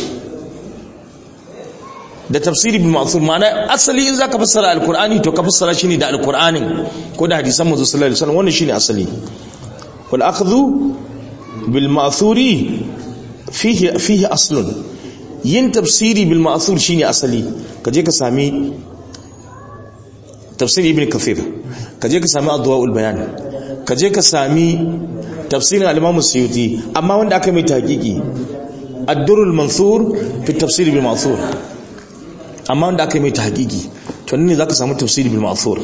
da tafsiri bil ma'thur, ma'ana asali in zaka fassara alqur'ani to ka fassara shi ne da alqur'anin ko da hadisan manzo sallallahu alaihi wasallam, wannan shine asali. wal akhdhu bil ma'thuri fihi aslun. yin tafsiri bil ma'thur shine asali. kaje ka sami tafsir ibn kathir, kaje ka sami adwaul bayan, kaje ka sami tafsirin al-imam as-suyuti, amma wanda aka mai tahqiqi ad-durrul mansur fi tafsir bil ma'thur, amma wanda aka mai tahqiqi to ne zaka samu tafsir bil ma'thur.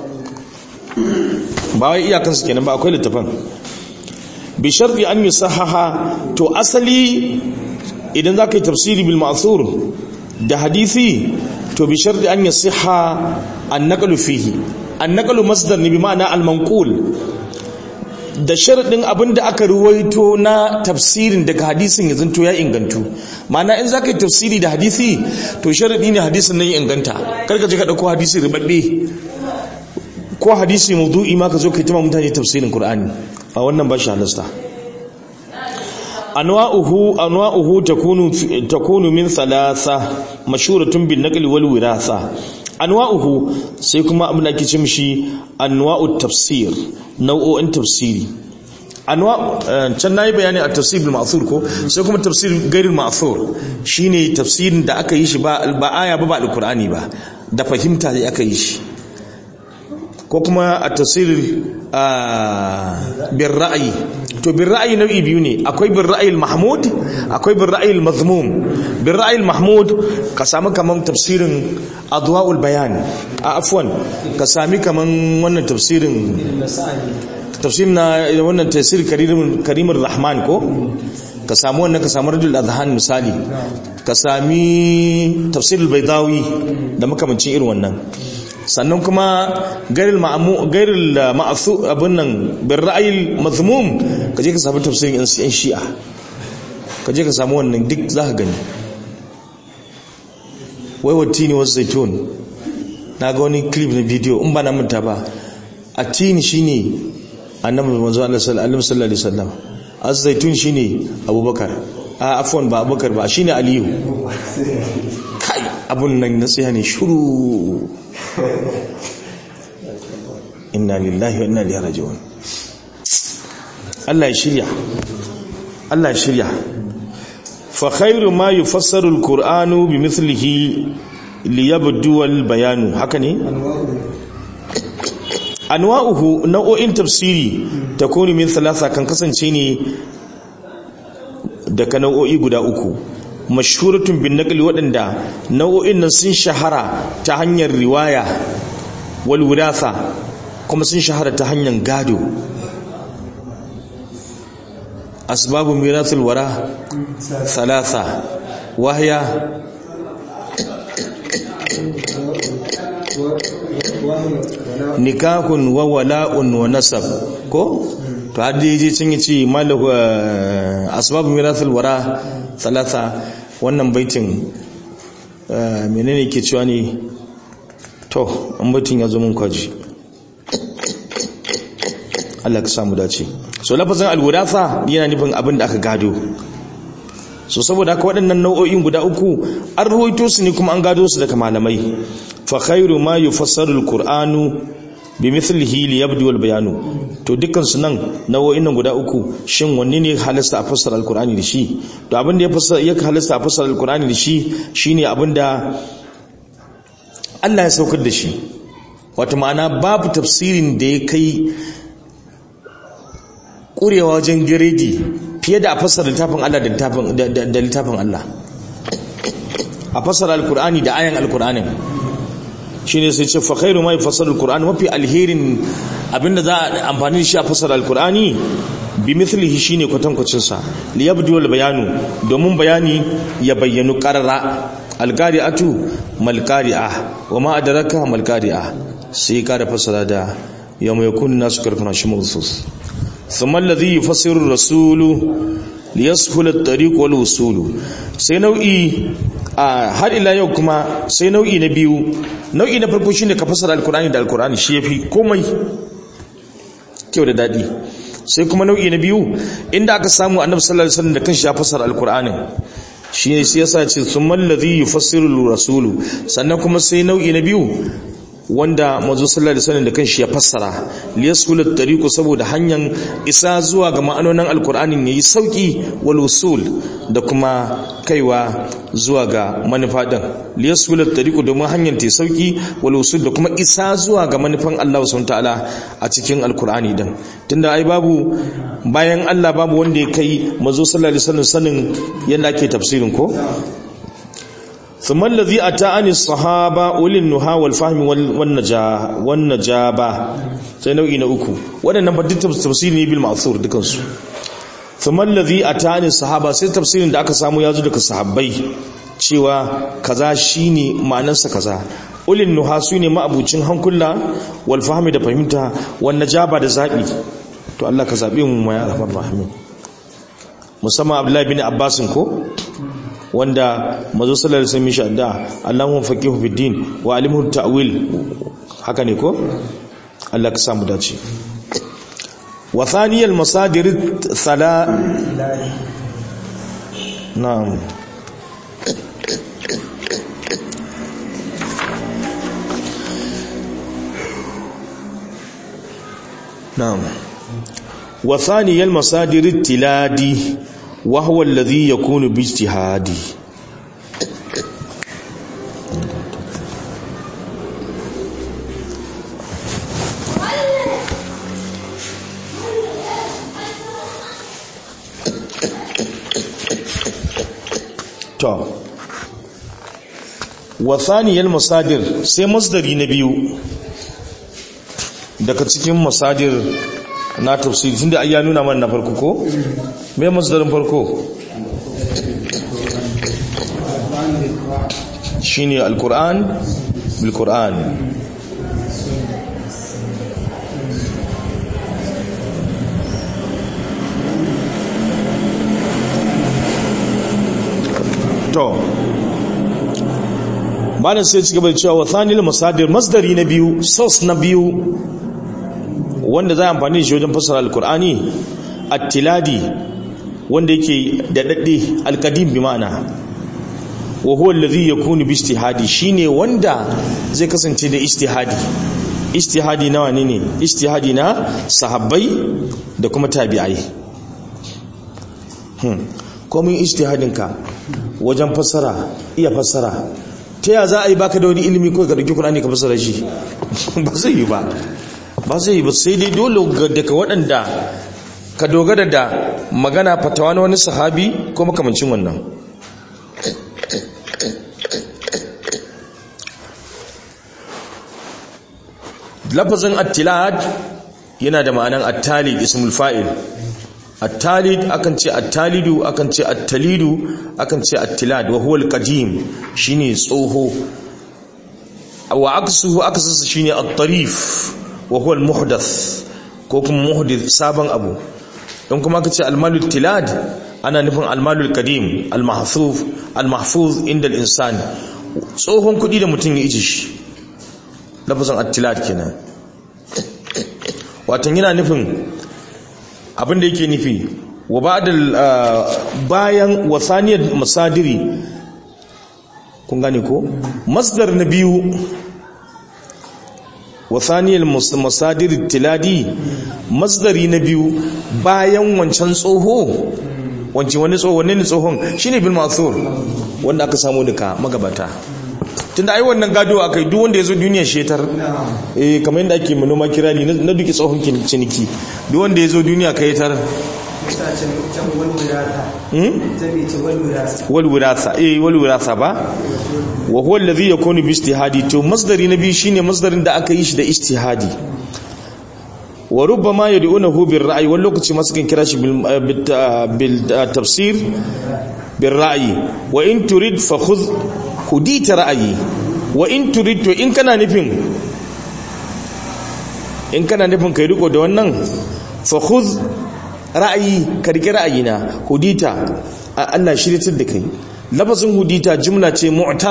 ba wai iyakan su kenan ba, akwai littafin bi sharti an yusahhaha. To asali idan zaka yi tafsiri bil ma'thur da hadisi to bi sharti an yasihha an-naqlu fihi. an-naqlu masdar ne bi ma'ana al-manqul, da sharadin abinda aka ruwaito na tafsirin daga hadisin ya zanto ya ingantu. Ma'ana in zaka yi tafsiri da hadisi to sharadi ne hadisin nan ya inganta, karka je ka dauko hadisi ribabbe ko hadisi mawdu'i ma ka zo kai tuma mutane tafsirin Qur'ani, a wannan ba shi halasta. anwa'uhu takunu min thalatha mashhuratun bin naqli wal wiratha. Anwa'uhu sai kuma abin da ake ce mishi anwa'ut tafsir, nau'o'in tafsiri. Can nayi bayani a tafsir bil ma'thur ko, sai kuma tafsir ghairil ma'thur shine tafsirin da aka yi shi ba aya ba alqur'ani ba, da fahimta da aka yi shi. Ko kuma a tafsir bin ra'ayi. To bin ra'ayi nau'i biyu ne, akwai bin ra'ayil mahmud, akwai bin ra'ayil mazmum. Bin ra'ayil mahmud ka sami kaman tafsirin adwa'ul bayan, afwan ka sami kaman wannan tafsirin na wannan tafsir karimur rahman ko, ka sami wannan, ka sami radul adhan misali, ka sami tafsirul baydawi da makamancin irin wannan. Sannan kuma gairil ma'asu abin nan bin ra'ayil mazmum kaje ka samu tafsirin yan shi'a, kaje ka samu wannan duk za ka gani. wai watini wasu zaitun, na ga wani clip na bidiyo in ba na manta ba, a tini shine annabi manzo Allah sallallahu alaihi wasallam, az zaitun shine Abubakar, afwan ba Abubakar ba shine Aliyu kai abun nan na tsaya ne shuru inna lillahi wa inna ilaihi raji'un Allah ya shirya fa khairu ma yufassaru alqur'anu bimithlihi liyabdu albayanu haka ne anwa'uhu nau'o'in tafsiri takunu min thalatha kan kasance ne daga nau'o'i guda uku mashhuratun bin naqli wadanda nau'o'in nan sun shahara ta hanyar riwaya wal wiratha kuma sun shahara ta hanyar gado asbabu mirathul wara thalatha wahya nikahun wa wala'un wa nasab ko to hadda yaje cin yace malahu asbabu mirathul wara thalatha wannan baitin menene yake cewa ne to an baitin ya zo mun kwaji Allah ka samu dace so lafazin al-wiratha yana nufin abin da aka gado so saboda haka waɗannan nau'o'in guda uku an ruwaito su ne kuma an gado su daga malamai fa khairu ma yufassaru al-qur'anu bimithlihi liyabdu al-bayanu to dukkan su nan nau'o'in nan guda uku shin wanne ne halasta a fassara al-qur'ani da shi to abin da ya halasta a fassara al-qur'ani da shi shine abin da Allah ya saukar da shi wato ma'ana babu tafsirin da ya kai kurewa wajen giredi fiye da a fassara littafin Allah da littafin Allah a fassara alkur'ani da ayan alkur'anin shine sai ce fa khairu ma yufassara alkur'ani mafi alherin abinda za a amfani da shi a fassara alkur'ani bi mithlihi shine kwatankwacin sa li yabdu al bayanu domin bayani ya bayyanu qarara alqari'atu malqari'ah wa ma adraka malqari'ah sai ka da fassara da yawma yakunu nasu karfana shumulsus ثم الذي يفسر الرسول ليسهل الطريق والوصول sai nau'i har ila yau kuma sai nau'i na biyu nau'i na farko shine ka fassara alkur'ani da alkur'ani shi yafi komai kyau da dadi sai kuma nau'i na biyu inda aka samu annabi sallallahu alaihi wasallam da kanshi ya fassara alkur'anin shi ne sai yasa ce thumma alladhi yufassiru ar-rasulu sannan kuma sai nau'i na biyu wanda manzo sallallahu alaihi wasallam da kanshi ya fassara liyashulat tariqu saboda hanyar isa zuwa ga ma'anonin alqur'ani ne yi sauki wal usul da kuma kaiwa zuwa ga manufa din liyashulat tariqu domin hanyar ta sauki wal usul da kuma isa zuwa ga manufan Allah subhanahu ta'ala a cikin alqur'ani din tunda ai babu bayan Allah babu wanda ya kai manzo sallallahu alaihi wasallam sanin yadda ake tafsirin ko ثم الذي أتاني الصحابة أولي النهى والفهم والنجابة sai nau'i na uku waɗannan ba duk tafsiri ne bil ma'thur dukansu thumma alladhi atani sahaba sai tafsirin da aka samu yazo daga sahabbai cewa kaza shine ma'anarsa kaza ulin nuha sune ma'abucin hankula wal fahmi da fahimta wan najaba da zabi to Allah ka zabe mu ya rahman rahim musamman Abdullahi bin Abbas ko wanda mazo sallallahu alaihi wasallam shi adda Allahumma faqihu fid din wa alimhu ta'wil haka ne ko Allah ka samu dace wa thaniyal masadir na'am na'am wa thaniyal masadir tiladi وهو الذي يكون باجتهادي to wasaniyal masadir sai masdari na biyu daga cikin masadir na tafsiri tunda ai ya nuna mana na farko ko me masdarin farko shine alquran bilquran to malam sai ci gaba da cewa wathanil masadir masdari na biyu source na biyu wanda za a amfani da shi wajen fassara alkur'ani at-tiladi wanda yake da dadde alqadim bi ma'ana wa huwa alladhi yakunu bi ijtihadi shine wanda zai kasance da ijtihadi. Ijtihadi nawa ne ijtihadi na sahabbai da kuma tabi'ai. Komin ijtihadin ka wajen fassara iya fassara ta ya za a yi baka da wani ilimi ko ka dauki Qur'ani ka fassara shi ba zai yi ba sai dai dole daga waɗanda ka dogara da magana fatawa na wani sahabi ko makamancin wannan. lafazin attilad yana da ma'anan attalid ismul fa'il. attalid akan ce attalidu akan ce attalidu akan ce attilad wa huwa alqadim shine tsoho wa aksuhu aksusu shine at-tarif wa huwa al-muhdath ko kuma muhdith sabon abu. don kuma aka ce al-malul tilad ana nufin al-malul qadim al-mahfuz inda al-insan tsohon kudi da mutum ya ije shi. lafazin attilad kenan watan yana nufin abinda yake nufi wa bayan wasaniyar masadiri kun gane ko masdar na biyu wasaniyar masadiri tiladi masdari na biyu bayan wancan tsoho wani tsohon shine bil ma'thur wanda aka samu daga magabata. tunda ai wannan gado akai duk wanda yazo duniyar shetar kamar yadda ake manoma kirani na duki tsohon ciniki duk wanda yazo duniya kai tar wal wirasa ba wa huwa alladhi yakunu bi ijtihadi. to masdari nabi shine masdarin da aka yi shi da ijtihadi. wa rubbama yad'unahu bir ra'yi wal lokaci masu kan kira shi bil tafsir bir ra'yi wa in turid fa khudh hudita ra'ayi wa in turid to in kana nufin kai riko da wannan fa khudh ra'ayi ka rike ra'ayina hudita Allah shiryatar da kai. lafazin hudita jumla ce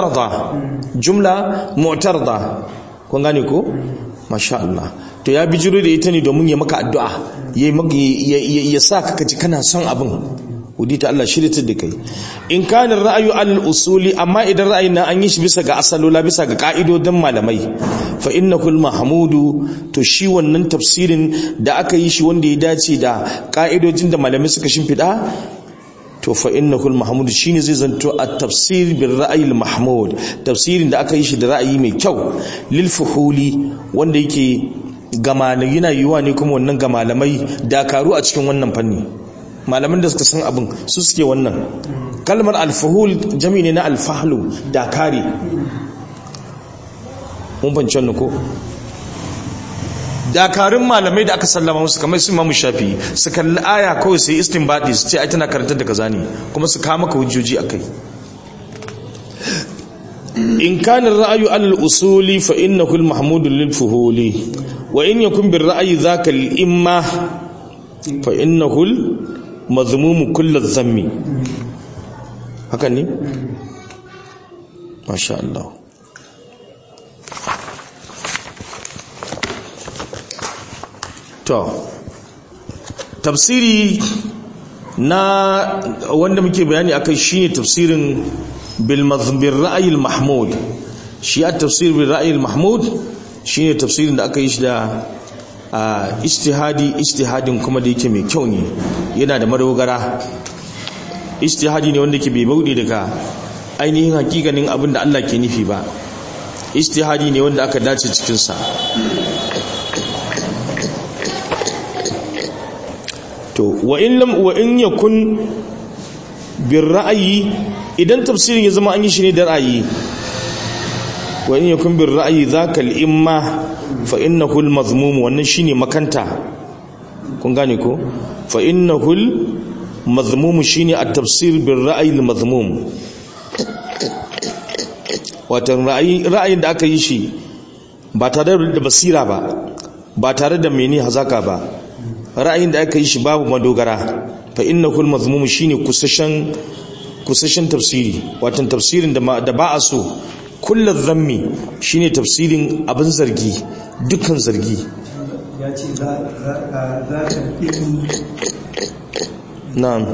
mu'tarada kun gane ko masha Allah. to ya bijiro da ita ne domin ya maka addu'a ya sa ka ji kana son abin. hudita Allah shiryatar da kai. in kana ra'ayu al-usuli amma idan ra'ayin nan an yi shi bisa ga asalola bisa ga ka'idodin malamai fa innakul mahmudu to shi wannan tafsirin da aka yi shi wanda ya dace da ka'idojin da malamai suka shimfida to fa innakul mahmud shine zai zanto at-tafsir bil ra'yi al-mahmud tafsirin da aka yi shi da ra'ayi mai kyau lil fuhuli wanda yake yana yiwa ne kuma wannan ga malamai dakaru a cikin wannan fanni. malaman da suka san abin su suke wannan. kalmar al-fuhul jami'i ne na al-fahlu dakari. mun bance wannan ko dakarun malamai da aka sallama musu kamar su Imam Shafi'i su kalli aya kawai sai istinbadi su ce ai tana karantar da kaza ne kuma su kama ka hujjoji akai. in kana ar-ra'yu al-usuli fa innahu al-mahmud lil-fuhuli wa in yakun bir-ra'yi dhaka al-imma fa innahu al-madhmum kull adh-dhammi. haka ne masha Allah. to tafsiri na wanda muke bayani akai shine tafsirin bil ra'yi al mahmud. shi at-tafsir bil ra'yi al mahmud shine tafsirin da aka yi shi da ijtihadin kuma da yake mai kyau ne yana da madogara. ijtihadi ne wanda ke bai bauɗe daga ainihin hakikanin abin da Allah ke nufi ba. ijtihadi ne wanda aka dace cikin sa. to wa in yakun bir ra'yi idan tafsirin ya zama an yi shi ne da ra'ayi wa in yakun bir ra'yi zaka al imma fa innahu al mazmum wannan shine makanta. kun gane ko fa innahu al mazmum shine at tafsir bir ra'yi al mazmum. wato ra'ayin da aka yi shi ba tare da basira ba tare da mene hazaka ba. ra'ayin da aka yi shi babu madogara fa innakul mazmum shine kusashen tafsiri watan tafsirin da ba a so kullu dhammi shine tafsirin abin zargi dukkan zargi. ya ce za na'am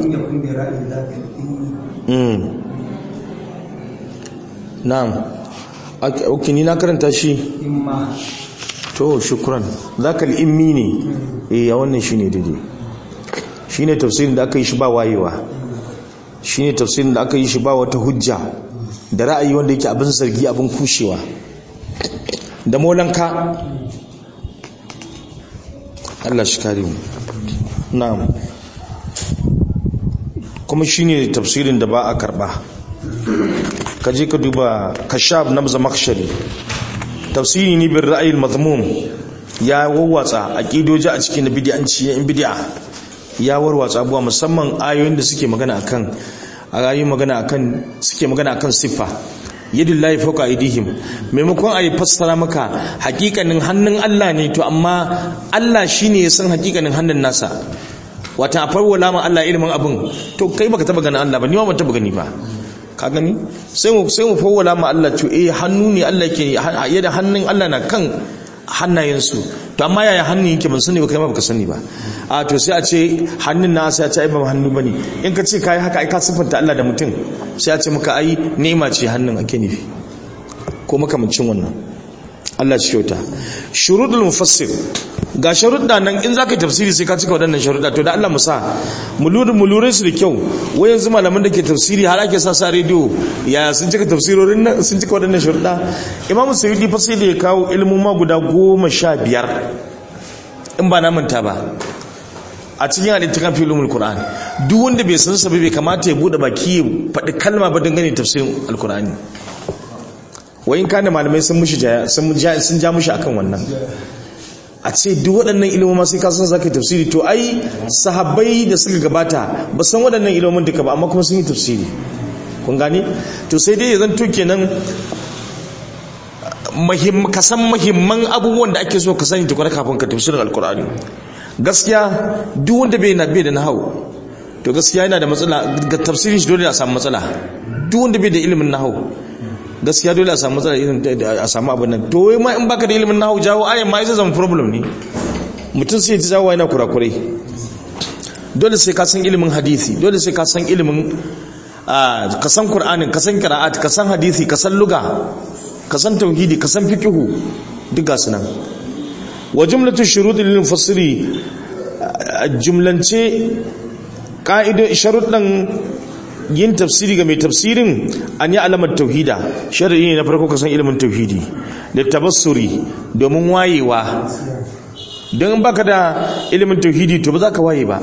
na'am okay ni na karanta shi imma to shukran zakal immi ne a wannan shine daidai shine tafsirin da aka yi shi ba wayewa shine tafsirin da aka yi shi ba wata hujja da ra'ayi wanda yake abin zargi abin kushewa da molanka Allah shi kare mu na'am kuma shine tafsirin da ba a karba kaje ka duba kashaf nabza makhshari tafsiri ne bin ra'ayi al-mazmum ya wawwatsa aqidoji a cikin bid'anci in bid'a ya warwatsa abuwa musamman ayoyin da suke magana akan suke magana akan siffa yadullahi fawqa aydihim maimakon ayi fassara maka hakikanin hannun Allah ne to amma Allah shine ya san hakikanin hannun nasa wata farwala ma Allah ilimin abin to kai baka taba ganin Allah ba ni ma ban taba gani ba ka gani sai mu farwala ma Allah to hannu ne Allah yake yadda hannun Allah na kan hannayensu to amma yaya hannun yake ban sani ba kai ma baka sani ba a to sai a ce hannun na sai a ce ai ba hannu bane in ka ce kai haka ai ka sifanta Allah da mutum sai a ce maka ai ni'ima ce hannun ake nufi ko makamancin wannan Allah shi kyauta shurudul mufassir ga sharuɗa nan in zaka tafsiri sai ka cika waɗannan sharuɗa to da Allah musa mu lura su da kyau wai yanzu malaman da ke tafsiri har ake sa rediyo ya sun cika tafsirorin nan sun cika waɗannan sharuɗa Imam Sayyidi fa sai da ya kawo ilmin ma guda 15 in ba na manta ba a cikin al-ittiqan fi ulumul Qur'an duk wanda bai san sa bai kamata ya bude baki ya faɗi kalma ba dangane tafsirin al-Qur'ani wayin kana malamai sun ja mushi akan wannan a ce duk waɗannan ilimin sai ka san zaka tafsiri to ai sahabbai da suka gabata ba san waɗannan ilimin duka ba amma kuma sun yi tafsiri kun gane to sai dai zan to kenan ka san muhimman abubuwan da ake so ka sani tukuna kafin ka tafsirin alkur'ani gaskiya duk wanda bai da nahwu to gaskiya yana da matsala ga tafsirin shi dole a samu matsala duk wanda bai da ilimin nahwu gaskiya dole a samu matsala irin a samu abin nan to wai ma in baka da ilimin nahwu jawo ayan ma zai zama problem ne mutum sai ya ji jawo yana kurakurai dole sai ka san ilimin hadisi dole sai ka san ilimin ka san qur'anin ka san qira'at ka san hadisi ka san lugha ka san tauhidi ka san fiqhu duk ga sunan wa jumlatu shurut lil mufassiri jumlance qa'idu sharuɗan yin tafsiri ga mai tafsirin an yi alamar tauhida shari'i ne na farko ka san ilimin tauhidi da tabassuri domin wayewa don baka da ilimin tauhidi to ba za ka waye ba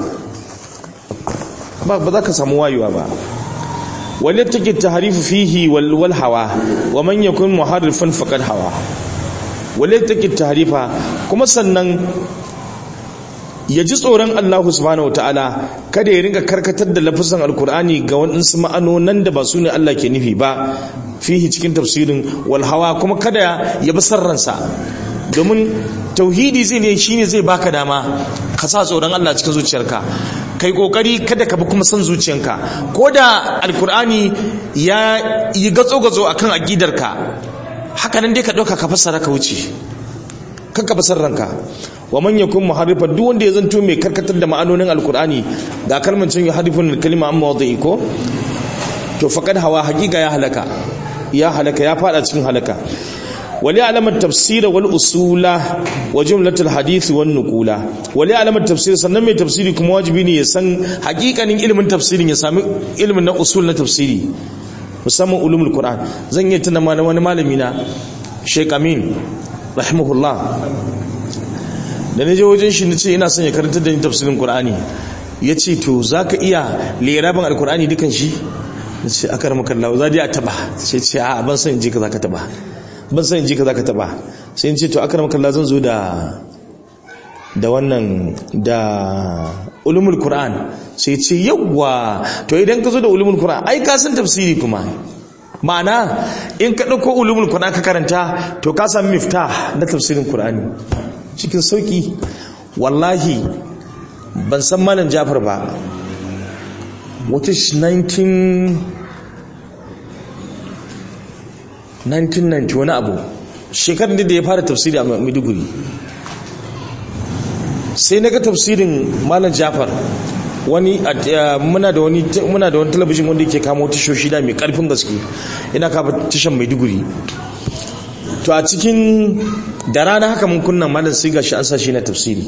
za ka samu wayewa ba wale take taharifu fihi wal hawa wa man yakun muharrifan faqad hawa wale take taharifa kuma sannan ya ji tsoron Allah subhanahu wataala kada ya ringa karkatar da lafazan alkur'ani ga waɗansu ma'anonan da ba su ne Allah ke nufi ba fihi cikin tafsirin wal hawa kuma kada ya bi sarransa domin tauhidi shine zai baka dama ka sa tsoron Allah cikin zuciyarka kai kokari kada ka bi kuma san zuciyarka koda alkur'ani ya yi gatso akan aqidarka haka nan dai ka dauka ka fassara ka wuce kanka basar ranka wa man yakun muharrifan duk wanda ya zanto mai karkatar da ma'anonin alkur'ani ga kalmar cin yuharrifun kalima amma wadai ko to faqad hawa haqiqa ya halaka ya fada cikin halaka wali alamat tafsir wal usula wa jumlatul hadith wan nuqula wali alamat tafsir sannan mai tafsiri kuma wajibi ne ya san haqiqanin ilimin tafsirin ya sami ilimin na usul na tafsiri musamman ulumul qur'an zan yi tana wani malami na Sheikh Amin rahimahullah da na je wajen shi na ce ina son ya karanta da ni tafsirin Qur'ani ya ce to za ka iya lirabin alkur'ani dukan shi na ce aka rama kallawa za a taba sai ce a ban san in ji ka za ka taba sai in ce to aka rama kallawa zan zo da wannan da ulumul Qur'an sai ce yawwa to idan ka zo da ulumul Qur'an ai ka san tafsiri kuma ma'ana in ka ɗauko ulumul Qur'an ka karanta to ka sami miftah na tafsirin Qur'ani cikin sauki wallahi ban san malam Jafar ba what is 1990 wani abu shekarar da ya fara tafsiri a Maiduguri sai na ga tafsirin malam Jafar wani muna da wani talabijin wanda yake kamo tashoshi da mai karfin gaske ina kafa tashan Maiduguri to a cikin da rana haka mun kunna malam sai gashi an sa shi na tafsiri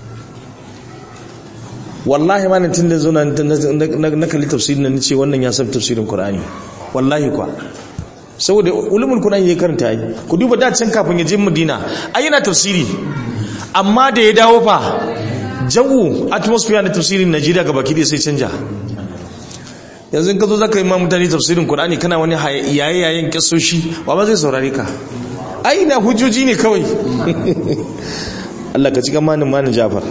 wallahi malam tun da zo na kalli tafsirin nan ce wannan ya san tafsirin Qur'ani wallahi kwa saboda ulumul Qur'ani ya karanta yi ku duba da can kafin ya je Madina ai yana tafsiri amma da ya dawo fa jawu atmosphere na tafsirin Najeriya ga baki da sai canja yanzu ka zo zaka yi ma mutane tafsirin Qur'ani kana wani yayin kissoshi ba zai saurare ka ai na hujjoji ne kawai Allah ka cika manin Jafar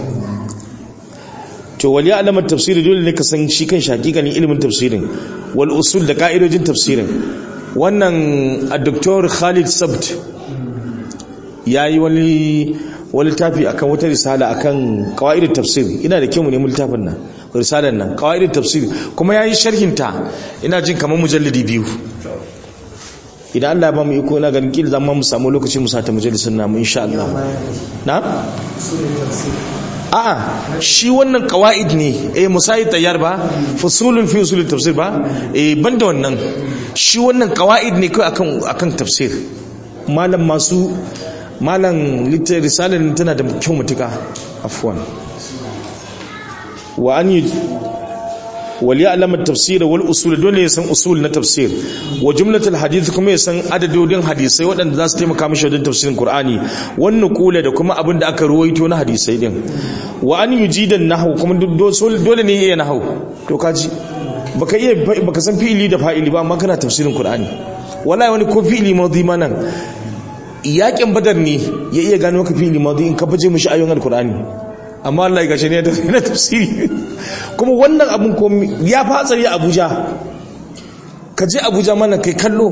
to wali alamar tafsiri dole ne ka san shi kan hakikanin ilimin tafsirin wal usul da ka'idojin tafsirin wannan Dr. Khalid Sabt yayi wani tafi akan wata risala akan qawaidut tafsir ina da kyau mu nemi littafin nan risalar nan qawaidut tafsir kuma yayi sharhin ta ina jin kamar mujalladi 2 idan Allah ya ba mu iko ina ganin kila zan mu samu lokaci mu sata majalisin namu insha Allah na a'a shi wannan qawaid ne musayyid tayyar ba fusulun fi usul tafsir ba banda wannan shi wannan qawaid ne kai akan tafsir malam risalar tana da kyau mutuka afwan wa an wali alama tafsir wal usul dole ya san usul na tafsir wa jumlatul hadith kuma ya san adadodin hadisai waɗanda za su taimaka mishi wajen tafsirin Qur'ani wannan kula da kuma abin da aka ruwaito na hadisai din wa an yujidan nahwu kuma dole ne ya nahwu to kaji baka san fi'ili da fa'ili ba amma kana tafsirin Qur'ani wallahi wani ko fi'ili madhi ma nan yakin badar ne ya iya gano ka fi'ili madhi in ka baje mishi ayoyin Qur'ani amma Allah ya gashi ne da tafsiri kuma wannan abun ko ya fatsari Abuja ka je Abuja mana kai kallo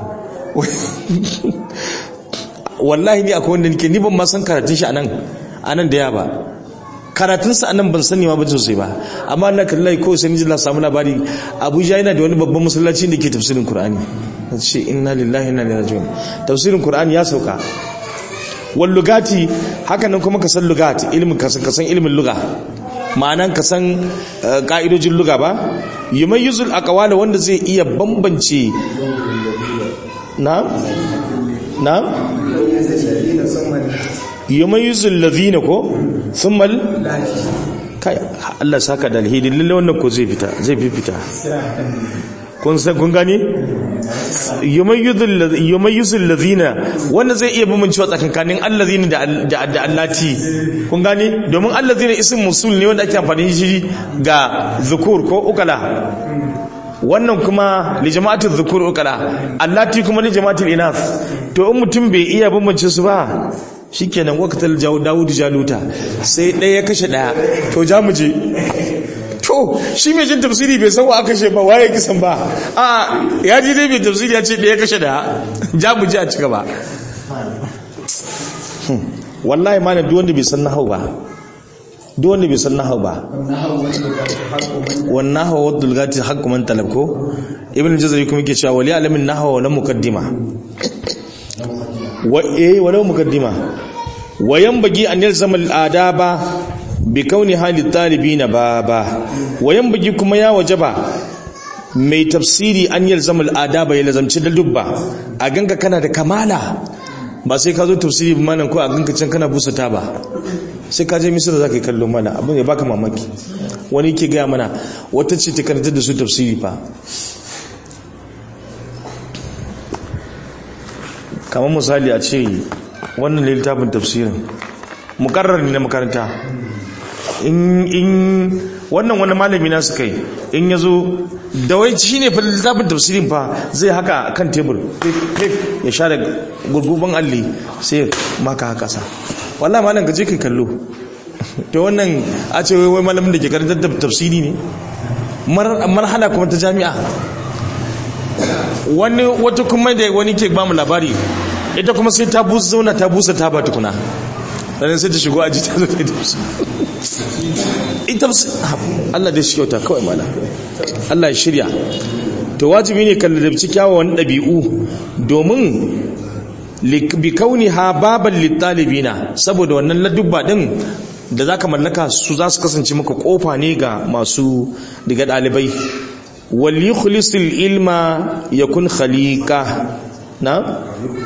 wallahi ni akwai wanda nake ni ban ma san karatun shi anan da ya ba karatun sa anan ban sani ma ba sosai ba amma Allah kallahi ko sai ni Allah samu labari Abuja yana da wani babban masallaci da ke tafsirin Qur'ani sai inna lillahi wa inna ilaihi raji'un tafsirin Qur'ani ya sauka wal lugati haka nan kuma ka san lugati ilmin ka san ilmin lugha ma'anan ka san ka'idojin lugha ba yumayyizul aqwala wanda zai iya bambance na yumayyizul ladhina ko thumma kai Allah saka da alhidi lalle wannan ko zai fita kun gani yumayyizul ladhina wanda zai iya bambancewa tsakankanin allazina da allati kun gani domin allazina ism musul ne wanda ake amfani shi ga zukur ko ukala wannan kuma li jama'atul zukur ukala allati kuma li jama'atul inath to in mutum bai iya bambance su ba shikenan waqtal Dawud Jaluta sai ɗaya ya kashe ɗaya to jamuje to shi mai jin tafsiri bai san wa aka kashe ba waye kisan ba a ya ji dai mai tafsiri ya ce ɗaya kashe ɗaya jamuje a cika ba wallahi ma na duk wanda bai san nahau ba wannan nahau wadda lugati haqqu man talab ko ibn jazari kuma yake cewa wali alamin nahau wala muqaddima walau mukaddima wayan bagi an yalzama al'adaba bi kauni halit talibina baba wayan bagi kuma ya wajaba mai tafsiri an yalzama al'adaba ya lazamci dubba a ganka kana da kamala ba sai ka zo tafsiri ba manan ko a ganka can kana busa ta ba sai ka je misira zaka yi kallo mana abin ya baka mamaki wani yake gaya mana wata ce ta karantar da su tafsiri fa kamar misali a ce wannan littafin tafsirin mukarrar ne na makaranta in wannan wani malami na suka yi in ya zo da wai shi ne littafin tafsirin fa zai haka kan tebur ya sha da gurguban alli sai maka haka sa wallah malam gaje kai kallo to wannan a ce wai malamin da ke karantar da tafsiri ne marhala kuma ta jami'a wata kuma da wani ke ba mu labari ita kuma sai ta zauna ta busa ta ba tukuna sannan sai ta shigo aji ta zo ta ita Allah da shi kyauta kawai mala Allah ya shirya to wajibi ne kan ladabci kyawawan ɗabi'u domin bi kauniha baban littalibina saboda wannan ladubba din da zaka mallaka su za su kasance maka kofa ne ga masu daga dalibai wal yukhlisul ilma yakun khaliqa na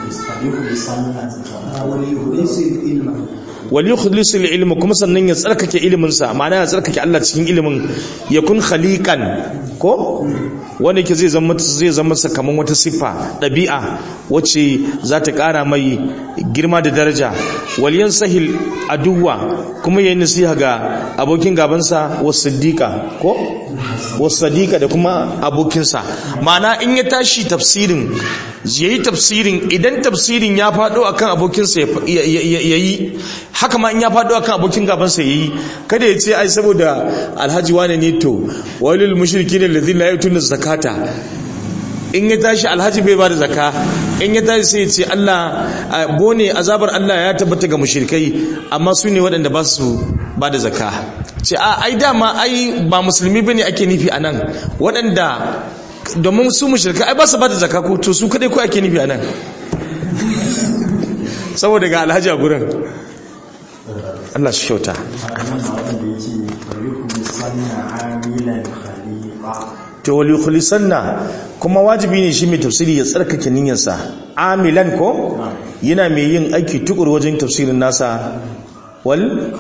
wal yukhlisul ilma kuma sannan ya tsarkake ilimin sa ma'ana ya tsarkake Allah cikin ilimin yakun khaliqan ko wanda yake zai zama sa kaman wata siffa dabi'a wacce za ta kara mai girma da daraja wal yansahil aduwa kuma yayin nasiha ga abokin gabansa wasiddiqa ko wasiddiqa da kuma abokinsa ma'ana in ya tashi tafsirin yayi tafsirin idan tafsirin ya fado akan abokinsa yayi haka ma in ya fado akan abokin gabansa yayi kada ya ce ai saboda alhaji wane ne to walil mushrikin alladhina la yutuna zakata in ya tashi alhaji bai bada zakka in ya tashi sai ya ce Allah bone azabar Allah ya tabbata ga mushrikai amma su ne waɗanda ba su bada zakka ce ai dama ai ba musulmi bane ake nufi anan waɗanda domin su mushrikai ai ba su bada zakka ko to su kadai ko ake nufi anan saboda ga alhaji a gurin Allah shi kyauta to wal yukhlisanna kuma wajibi ne shi mai tafsiri ya tsarkake niyyarsa amilan ko yana mai yin aiki tukur wajen tafsirin nasa wal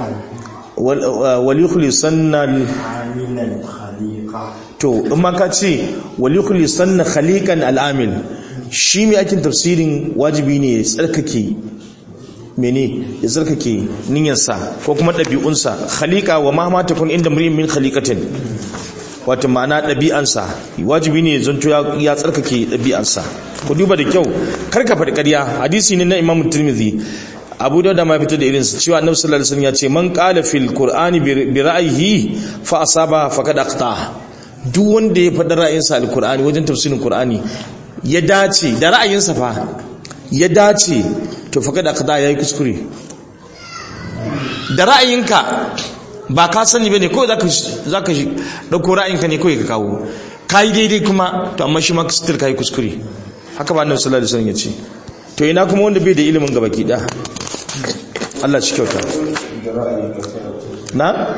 yukhlisanna amilan khaliqa to in ma ka ce wal yukhlisanna khaliqan al amil shi mai aikin tafsirin wajibi ne ya tsarkake mene ya tsarkake niyyarsa ko kuma ɗabi'unsa khaliqa wa ma takun inda mri'in min khaliqatin wato ma'ana ɗabi'ansa wajibi ne zanto ya tsarkake ɗabi'ansa ku duba da kyau karka faɗi ƙarya hadisi ne na Imam Tirmidhi Abu Dawud ma fito da irin su cewa Annabi sallallahu alaihi wasallam ya ce man qala fil qur'ani bi ra'yihi fa asaba faqad aqta duk wanda ya faɗi ra'ayinsa al-qur'ani wajen tafsirin qur'ani ya dace da ra'ayinsa fa ya dace to faqad aqta yayi kuskure da ra'ayinka ba ka sani bane ko zaka dauko ra'ayinka ne kawai ka kawo kai daidai kuma to amma shi ma kastir kai kuskure haka ba Annabi sallallahu alaihi wasallam yace to ina kuma wanda bai da ilimin gabaki da Allah shi kyauta na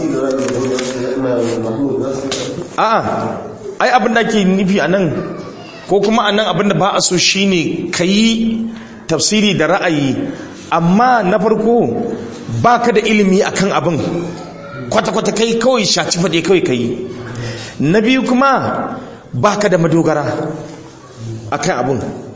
a'a ai abin da ke nufi anan ko kuma anan abin da ba a so shine kai tafsiri da ra'ayi amma na farko baka da ilimi akan abin kwata-kwata kai kawai shaci faɗe kawai kai na biyu kuma baka da madogara akan abin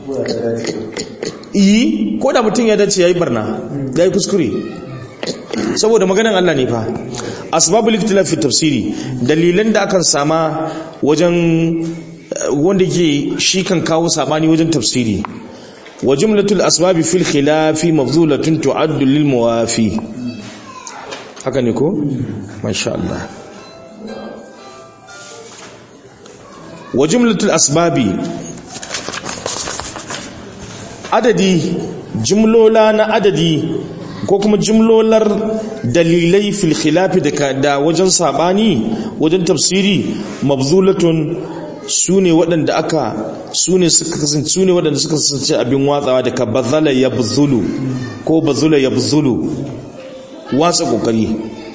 yi ko da mutum ya dace ya yi barna ya yi kuskure saboda maganan Allah ne fa asbabul ikhtilaf fi tafsiri dalilan da akan sama wajen wanda ke shi kan kawo sabani wajen tafsiri wa jumlatul asbabi fil khilafi mabzulatun tu'addu lil muwafi haka ne ko masha Allah wa jumlatul asbabi adadi jumlola na adadi ko kuma jumlolar dalilai fil khilafi da wajen sabani wajen tafsiri mabzulatun sune waɗanda suka kasance abin watsawa daga bazala yabzulu ko bazula yabzulu watsa kokari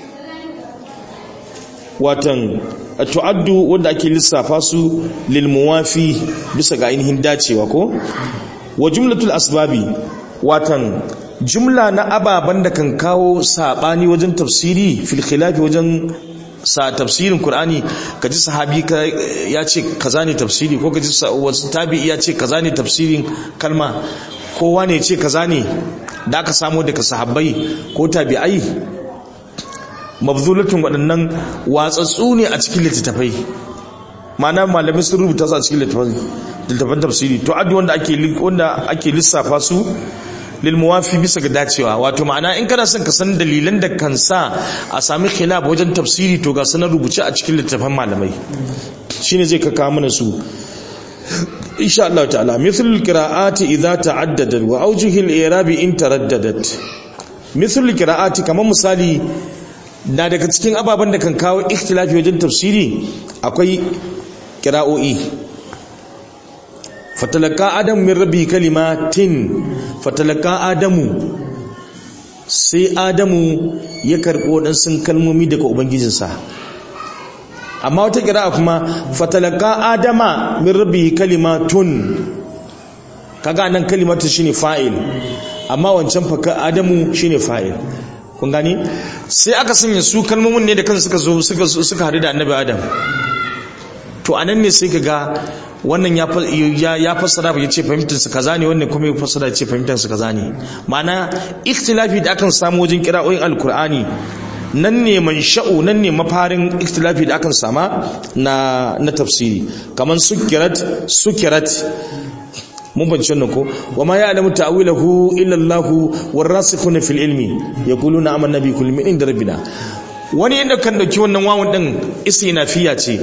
watan tu'addu wanda ake lissafa su lil muwafi bisa ga ainihin dacewa ko wa jumlatul asbabi watan jumla na ababan da kan kawo sabani wajen tafsiri fil khilafi wajen tafsirin Qur'ani kaji sahabi ya ce kaza ne tafsiri ko kaji wasu tabi'i ya ce kaza ne tafsirin kalma kowa ne ce kaza ne da aka samu daga sahabbai ko tabi'ai mabzulatun waɗannan watsatsu ne a cikin littattafai ma'ana malamai sun rubuta su a cikin littattafan tafsiri to addu wanda ake lissafa su lil muwafi bisa ga dacewa wato ma'ana in kana son ka san dalilan da kan sa a sami khilaf wajen tafsiri to ga sanar rubuce a cikin littattafan malamai shine zai kaka mana su insha Allah ta'ala mithlul qira'ati idza ta'addadat wa awjuhil i'rabi in taraddadat mithlul qira'ati kamar misali na daga cikin ababen da kan kawo ikhtilafi wajen tafsiri akwai qira'o'i fatalaka adam min rabbi kalimatin fatalaka adamu sai Adamu ya karɓo waɗansu kalmomi daga ubangijinsa. Amma wata kira'a kuma fatalaka Adama min rabbihi kalimatun, kaga nan kalimatu shine fa'il, amma wancan fa Adamu shine fa'il. Kun gani sai aka sanya su kalmomin ne da kansu suka hadu da annabi Adam. To anan ne sai kaga wannan ya fassara ya ce fahimtarsa kaza ne, wannan kuma ya fassara ya ce fahimtarsa kaza ne. Ma'ana ikhtilafi da akan samu wajen kira'o'in alkur'ani nan ne mansha'u, nan ne mafarin ikhtilafi da akan sama na tafsiri. Kaman sukirat mun bance wannan ko wa ma ya'lamu ta'wilahu illa Allah warasikhuna fil ilmi yaquluna amanna bi kulli min inda rabbina. Wani inda kan dauki wannan wawun din istinafiya ce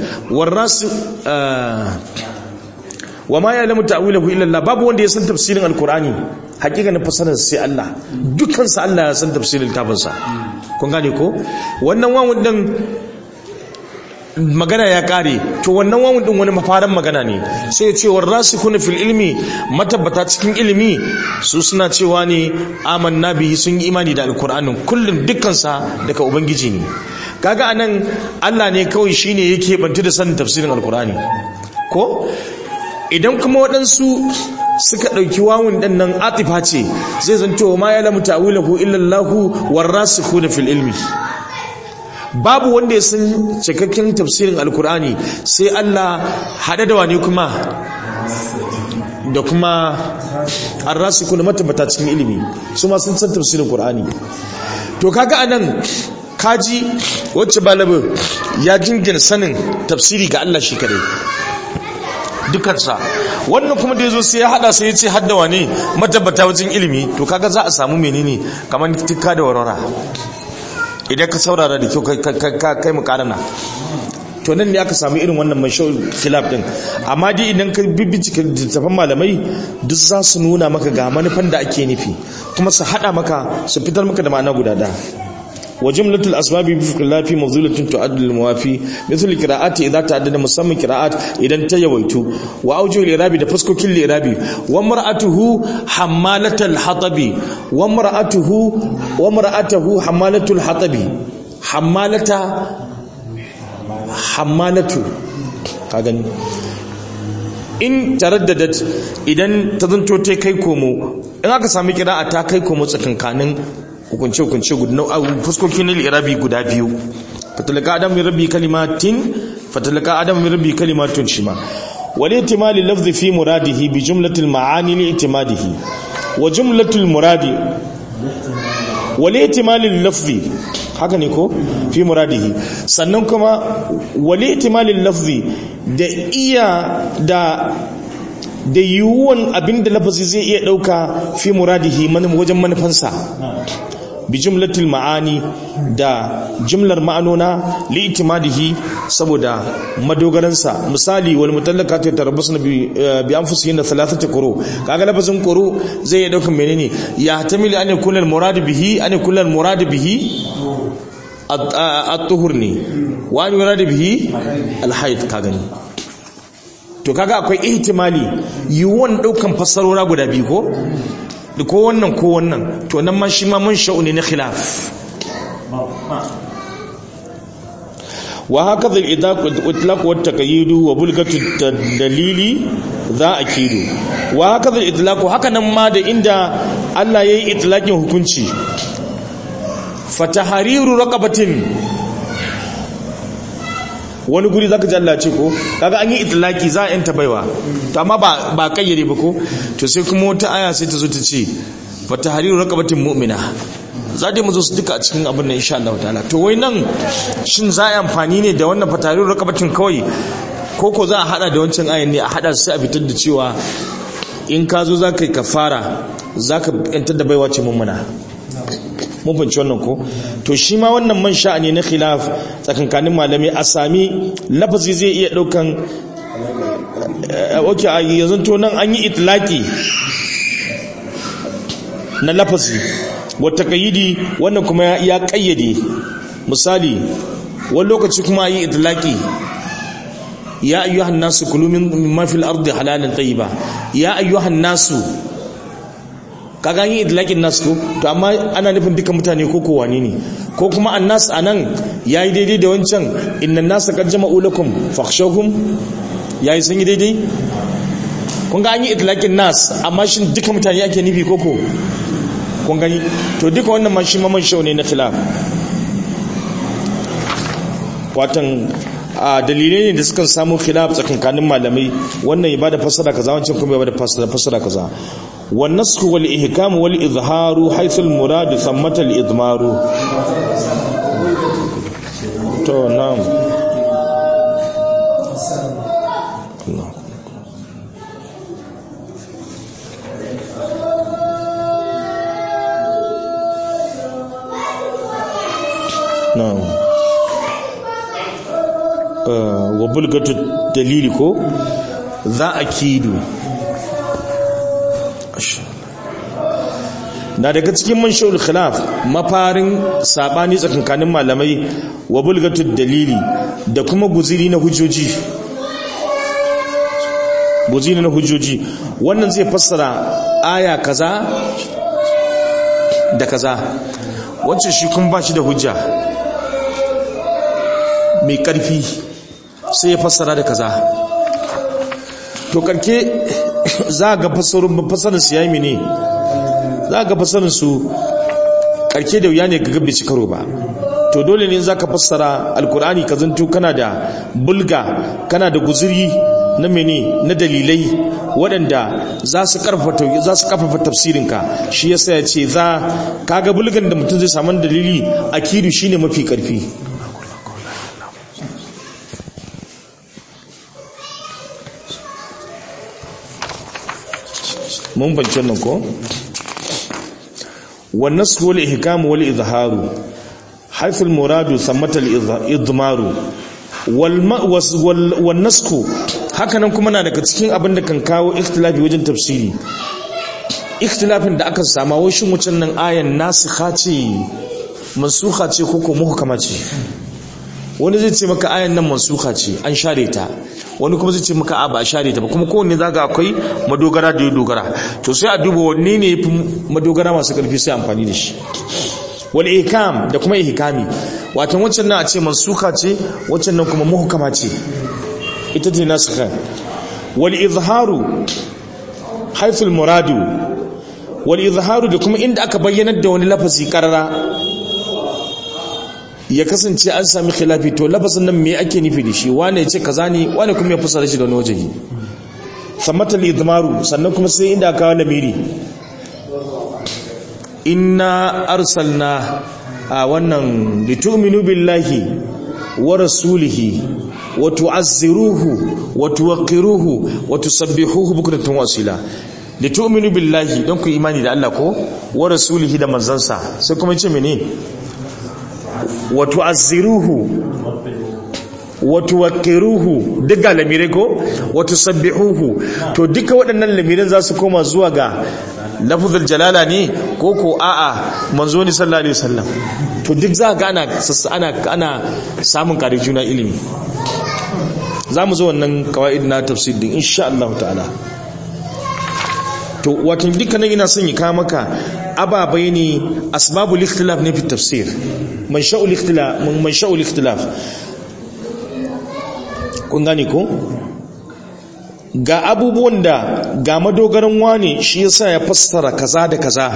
wa ma ya'lamu ta'wilahu illa Allah, babu wanda ya san tafsirin alqur'ani hakikanin fasarar sai Allah, dukkan sa Allah ya san tafsirin tafinsa. Kun gane ko wannan wawun din magana ya kare, to wannan wawun din wani mafaran magana ne. Sai ya ce warasikuna fil ilmi, matabbata cikin ilimi su suna cewa ne amanna bihi, sun yi imani da alqur'anin kullun dukkan sa daga ubangiji ne. Kaga anan Allah ne kawai shine yake bantu da sanin tafsirin alqur'ani ko. Idan kuma waɗansu suka ɗauki wawun ɗan nan atifa ce, zai zanto ma ya lamu ta'wilahu illa Allahu warasikhuna fil ilmi, babu wanda ya san cikakken tafsirin alkur'ani sai Allah, hada da wani kuma da kuma arrasikuna matabbata cikin ilimi, su ma sun san tafsirin qur'ani. To kaga anan kaji wacce balabu ya jingina sanin tafsiri ga Allah shi kadai dukansa, wannan kuma da yazo sai ya hada sai ya ce haddawa ne matabbata wajen ilimi. To kaga za a samu menene kamar tikka da warwara idan ka saurara da kyau kai mu karana. To nan ne aka samu irin wannan mashau khilaf din, amma dai idan ka bibbicika littattafan malamai duk za su nuna maka ga manufan da ake nufi, kuma su hada maka su fitar maka da ma'ana guda da. wa jumlatul asbabi bi fikrillah fi mawzulatun tu'addu lil mawafi mithl qira'ati idza ta'addada musamman qira'at idan ta yawaitu, wa awjuhul irabi da fuskokin irabi, wa mar'atuhu hammalatul hatabi, wa mar'atuhu hammalatul hatabi, hammalatu ka gani. In taraddadat idan ta zanto ta kai komo, in aka sami qira'a ta kai komo tsakankanin hukunce guda fuskoki na irabi guda biyu, fatalaka adam min rabbi kalimatun shima wal ihtimali lafzi fi muradihi bi jumlatil ma'ani li ihtimadihi wa jumlatul muradi wal ihtimali lafzi, haka ne ko fi muradihi. Sannan kuma wal ihtimali lafzi da iya da yiwuwan abinda lafazi zai iya dauka fi muradihi wajen manufansa, bi jumlatil ma'ani da jumlar ma'anona li itimadihi saboda madogaransa. Misali wal mutallaqatu tarabbasna bi anfusihinna thalathata quru, kaga lafazin quru zai iya daukan menene ya tamili an kullal murad bihi at-tuhur ne wa an murad bihi al-hayd. kaga ni to kaga akwai ihtimali yiwuwan daukan fassarora guda biyu ko wannan ko wannan, to nan ma shi ma mun sha'uni na khilaf. wa hakaza al-idlaq wa at-taqyid wa bulgatu ad-dalili za akidu. wa hakaza al-idlaq, haka nan ma da inda Allah yayi itlaqin hukunci, fatahariru raqabatin, wani guri zaka ji Allah ce ko kaga an yi itlaki za a yanta baiwa, to amma ba kayyade ba ko. To sai kuma wata aya sai ta zo ta ce fatahariru raqabatin mu'mina, za dai mu zo su duka a cikin abin nan insha Allah ta'ala. To wai nan shin za a yi amfani ne da wannan fatahariru raqabatin kawai, ko za a hada da wancan ayan ne a hada sai a fitar da cewa in ka zo zaka yi kafara zaka yantar da baiwa ce mummuna. mun fahimci wannan ko. To shi ma wannan man sha'ani na khilaf tsakankanin malamai, a sami lafazi zai iya daukan okay yanzu to nan an yi itlaki na lafazi wa taqyidi, wannan kuma ya kayyade. Misali wani lokaci kuma yi itlaki ya ayyuhan nasu kulu mimma fil ardi halalan tayyiba, ya ayyuhan nasu kaga yin idlakin nas ko to amma ana nufin duka mutane ko wani ne ko kuma annas anan yayi daidai da wancan innan nas qad jama'u lakum fakhshawhum yayi sun yi daidai kun ga an yi idlakin nas amma shin duka mutane ake nufi ko kun gani to duka wannan ma shi man shau ne na khilaf watan dalilai ne da suka samu khilaf tsakankanin malamai wannan ya bada fassara kaza wancan kuma ya bada fassara kaza wan nasxu wal ihkam wal izharu haythu al murad thammata al idmaru to na'am na'am wa bulgatu dalili ko za a kidu na daga cikin manshul khilaf mafarin sabani tsakankanin malamai wa bulgatu dalili da kuma guziri na hujjoji wannan zai fassara aya kaza da kaza wancan shi kun ba shi da hujja mai karfi sai ya fassara da kaza to karke za ga fassarar su yayi ne za ga fassarar su karke da wuya ne ga gabe karo ba to dole ne za ka fassara alkur'ani ka zanto kana da bulga kana da guzuri na mene na dalilai waɗanda za su karfafa tafsirinka shi yasa ya ce za kaga bulgan da mutum zai samu dalili akidu shine mafi karfi mun bancin nan ko wannan su wal ihkam wal izharu haythu al muradu thammata al idmaru wal nasku hakanan kuma na daga cikin abin da kan kawo ikhtilafi wajen tafsiri ikhtilafin da aka sama washin wucin nan ayan nasikha ce mansukha ce ko muhkama ce wani zai ce maka ayan nan mansukha ce an share ta wani kuma zai ce maka a ba a share ta ba kuma kowanne zaga akwai madogara da ya dogara to sai a duba wanne ne yafi madogara masu karfi sai amfani da shi wal ihkam da kuma ihkami wato wancan nan a ce mansukha ce wancan nan kuma muhkama ce ita ce nasikha wal izharu haythu al muradu wal izharu da kuma inda aka bayyana da wani lafazi karara ya kasance an sami khilafi to lafazin nan me ake nufi da shi wane ce kaza ne wane kuma ya fasara shi da wani waje samata al idmaru sannan kuma sai inda aka kawo lamiri inna arsalna wannan litu'minu billahi wa rasulihi wa tu'azziruhu wa tuwaqqiruhu wa tusabbihuhu bukratan wa asila litu'minu billahi don ku imani da Allah ko wa rasulihi da manzansa sai kuma ce mene wa tu'azziruhu wa tuwaqqiruhu duka lamirai ko wa tusabbihuhu to duka waɗannan lamiran za su koma zuwa ga lafzul jalala ne ko a'a manzo ne sallallahu alaihi wasallam to duk za ga ana samun kare juna ilimi zamu zo wannan kawaid na tafsir din insha Allah ta'ala to wato dukkanin ina son yi ka maka ababai ne asbabul ikhtilaf ne fi tafsir mansha'ul ikhtilaf kun gane ko ga abubuwan da ga madogaran wane shi yasa ya fassara kaza da kaza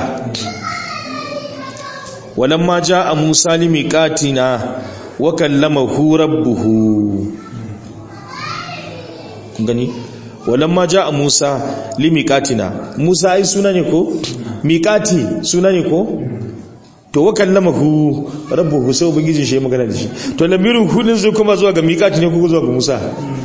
walamma jaa Musa limiqatina wa kallamahu rabbuhu kun gani walamma jaa Musa limiqatina Musa ai suna ne ko miqati suna ne ko to wa kallamahu rabbuhu sai ubangijin shi magana da shi to lamirin hudin zai kuma zuwa ga miqati ne ko zuwa ga Musa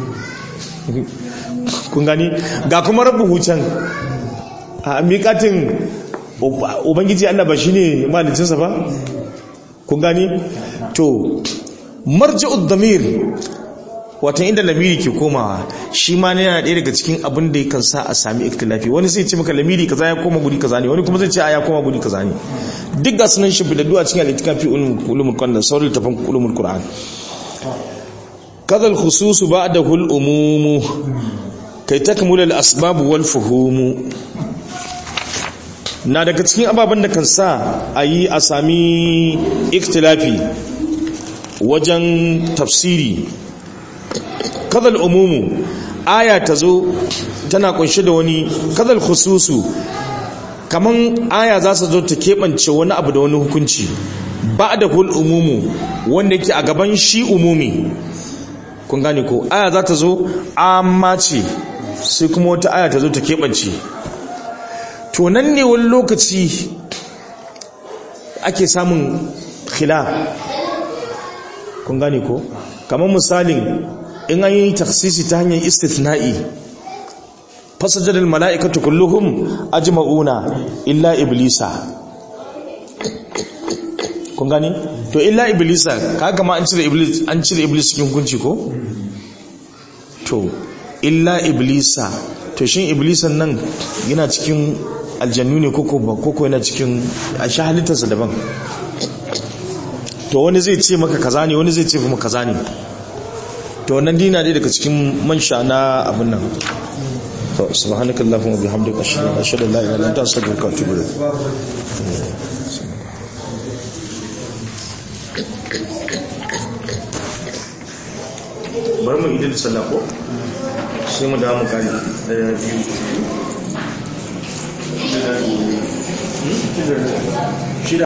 kun gani ga kuma rabbuhu can a miqatin ubangiji Allah ba shine malicinsa ba kun gani to marji'ud damir wato inda lamiri ke komawa shi ma ne yana ɗaya daga cikin abin da yakan sa a sami ikhtilafi wani sai ce maka lamiri kaza ya koma guri kaza ne wani kuma zai ce ya koma guri kaza ne duk ga sunan shi bidaddu a cikin al-itikafi ulumul qur'an sauran tafan ulumul qur'an kadal khusus ba'dahu al-umum kai takmul al-asbab wal fuhum na daga cikin ababen da kan sa a sami ikhtilafi wajen tafsiri kadal umumu aya ta zo tana kunshe da wani kadal khususu kaman aya za su zo ta keɓance wani abu da wani hukunci ba da hul umumu wanda yake a gaban shi umumi kun gane ko aya za ta zo amma ce sai kuma wata aya ta zo ta keɓance to nan ne wani lokaci ake samun khilaf kun gane ko kamar misalin in an yi taksisi ta hanyar istithna'i fasajadal mala'ikatu kulluhum ajma'una illa iblisa kun gane to illa iblisa kaga ma an cire iblis cikin hukunci ko to illa iblisa to shin iblisan nan yana cikin aljannu ne koko yana cikin a halittarsa daban to wani zai ce maka kaza ne wani zai ce kuma kaza ne to wannan dina ne daga cikin mansha na abin nan to subhanakallahumma wa bihamdika ashhadu an la ilaha illa anta astaghfiruka wa atubu ilayk bari mu idan sallah ko sai mu dawo mu kare daya biyu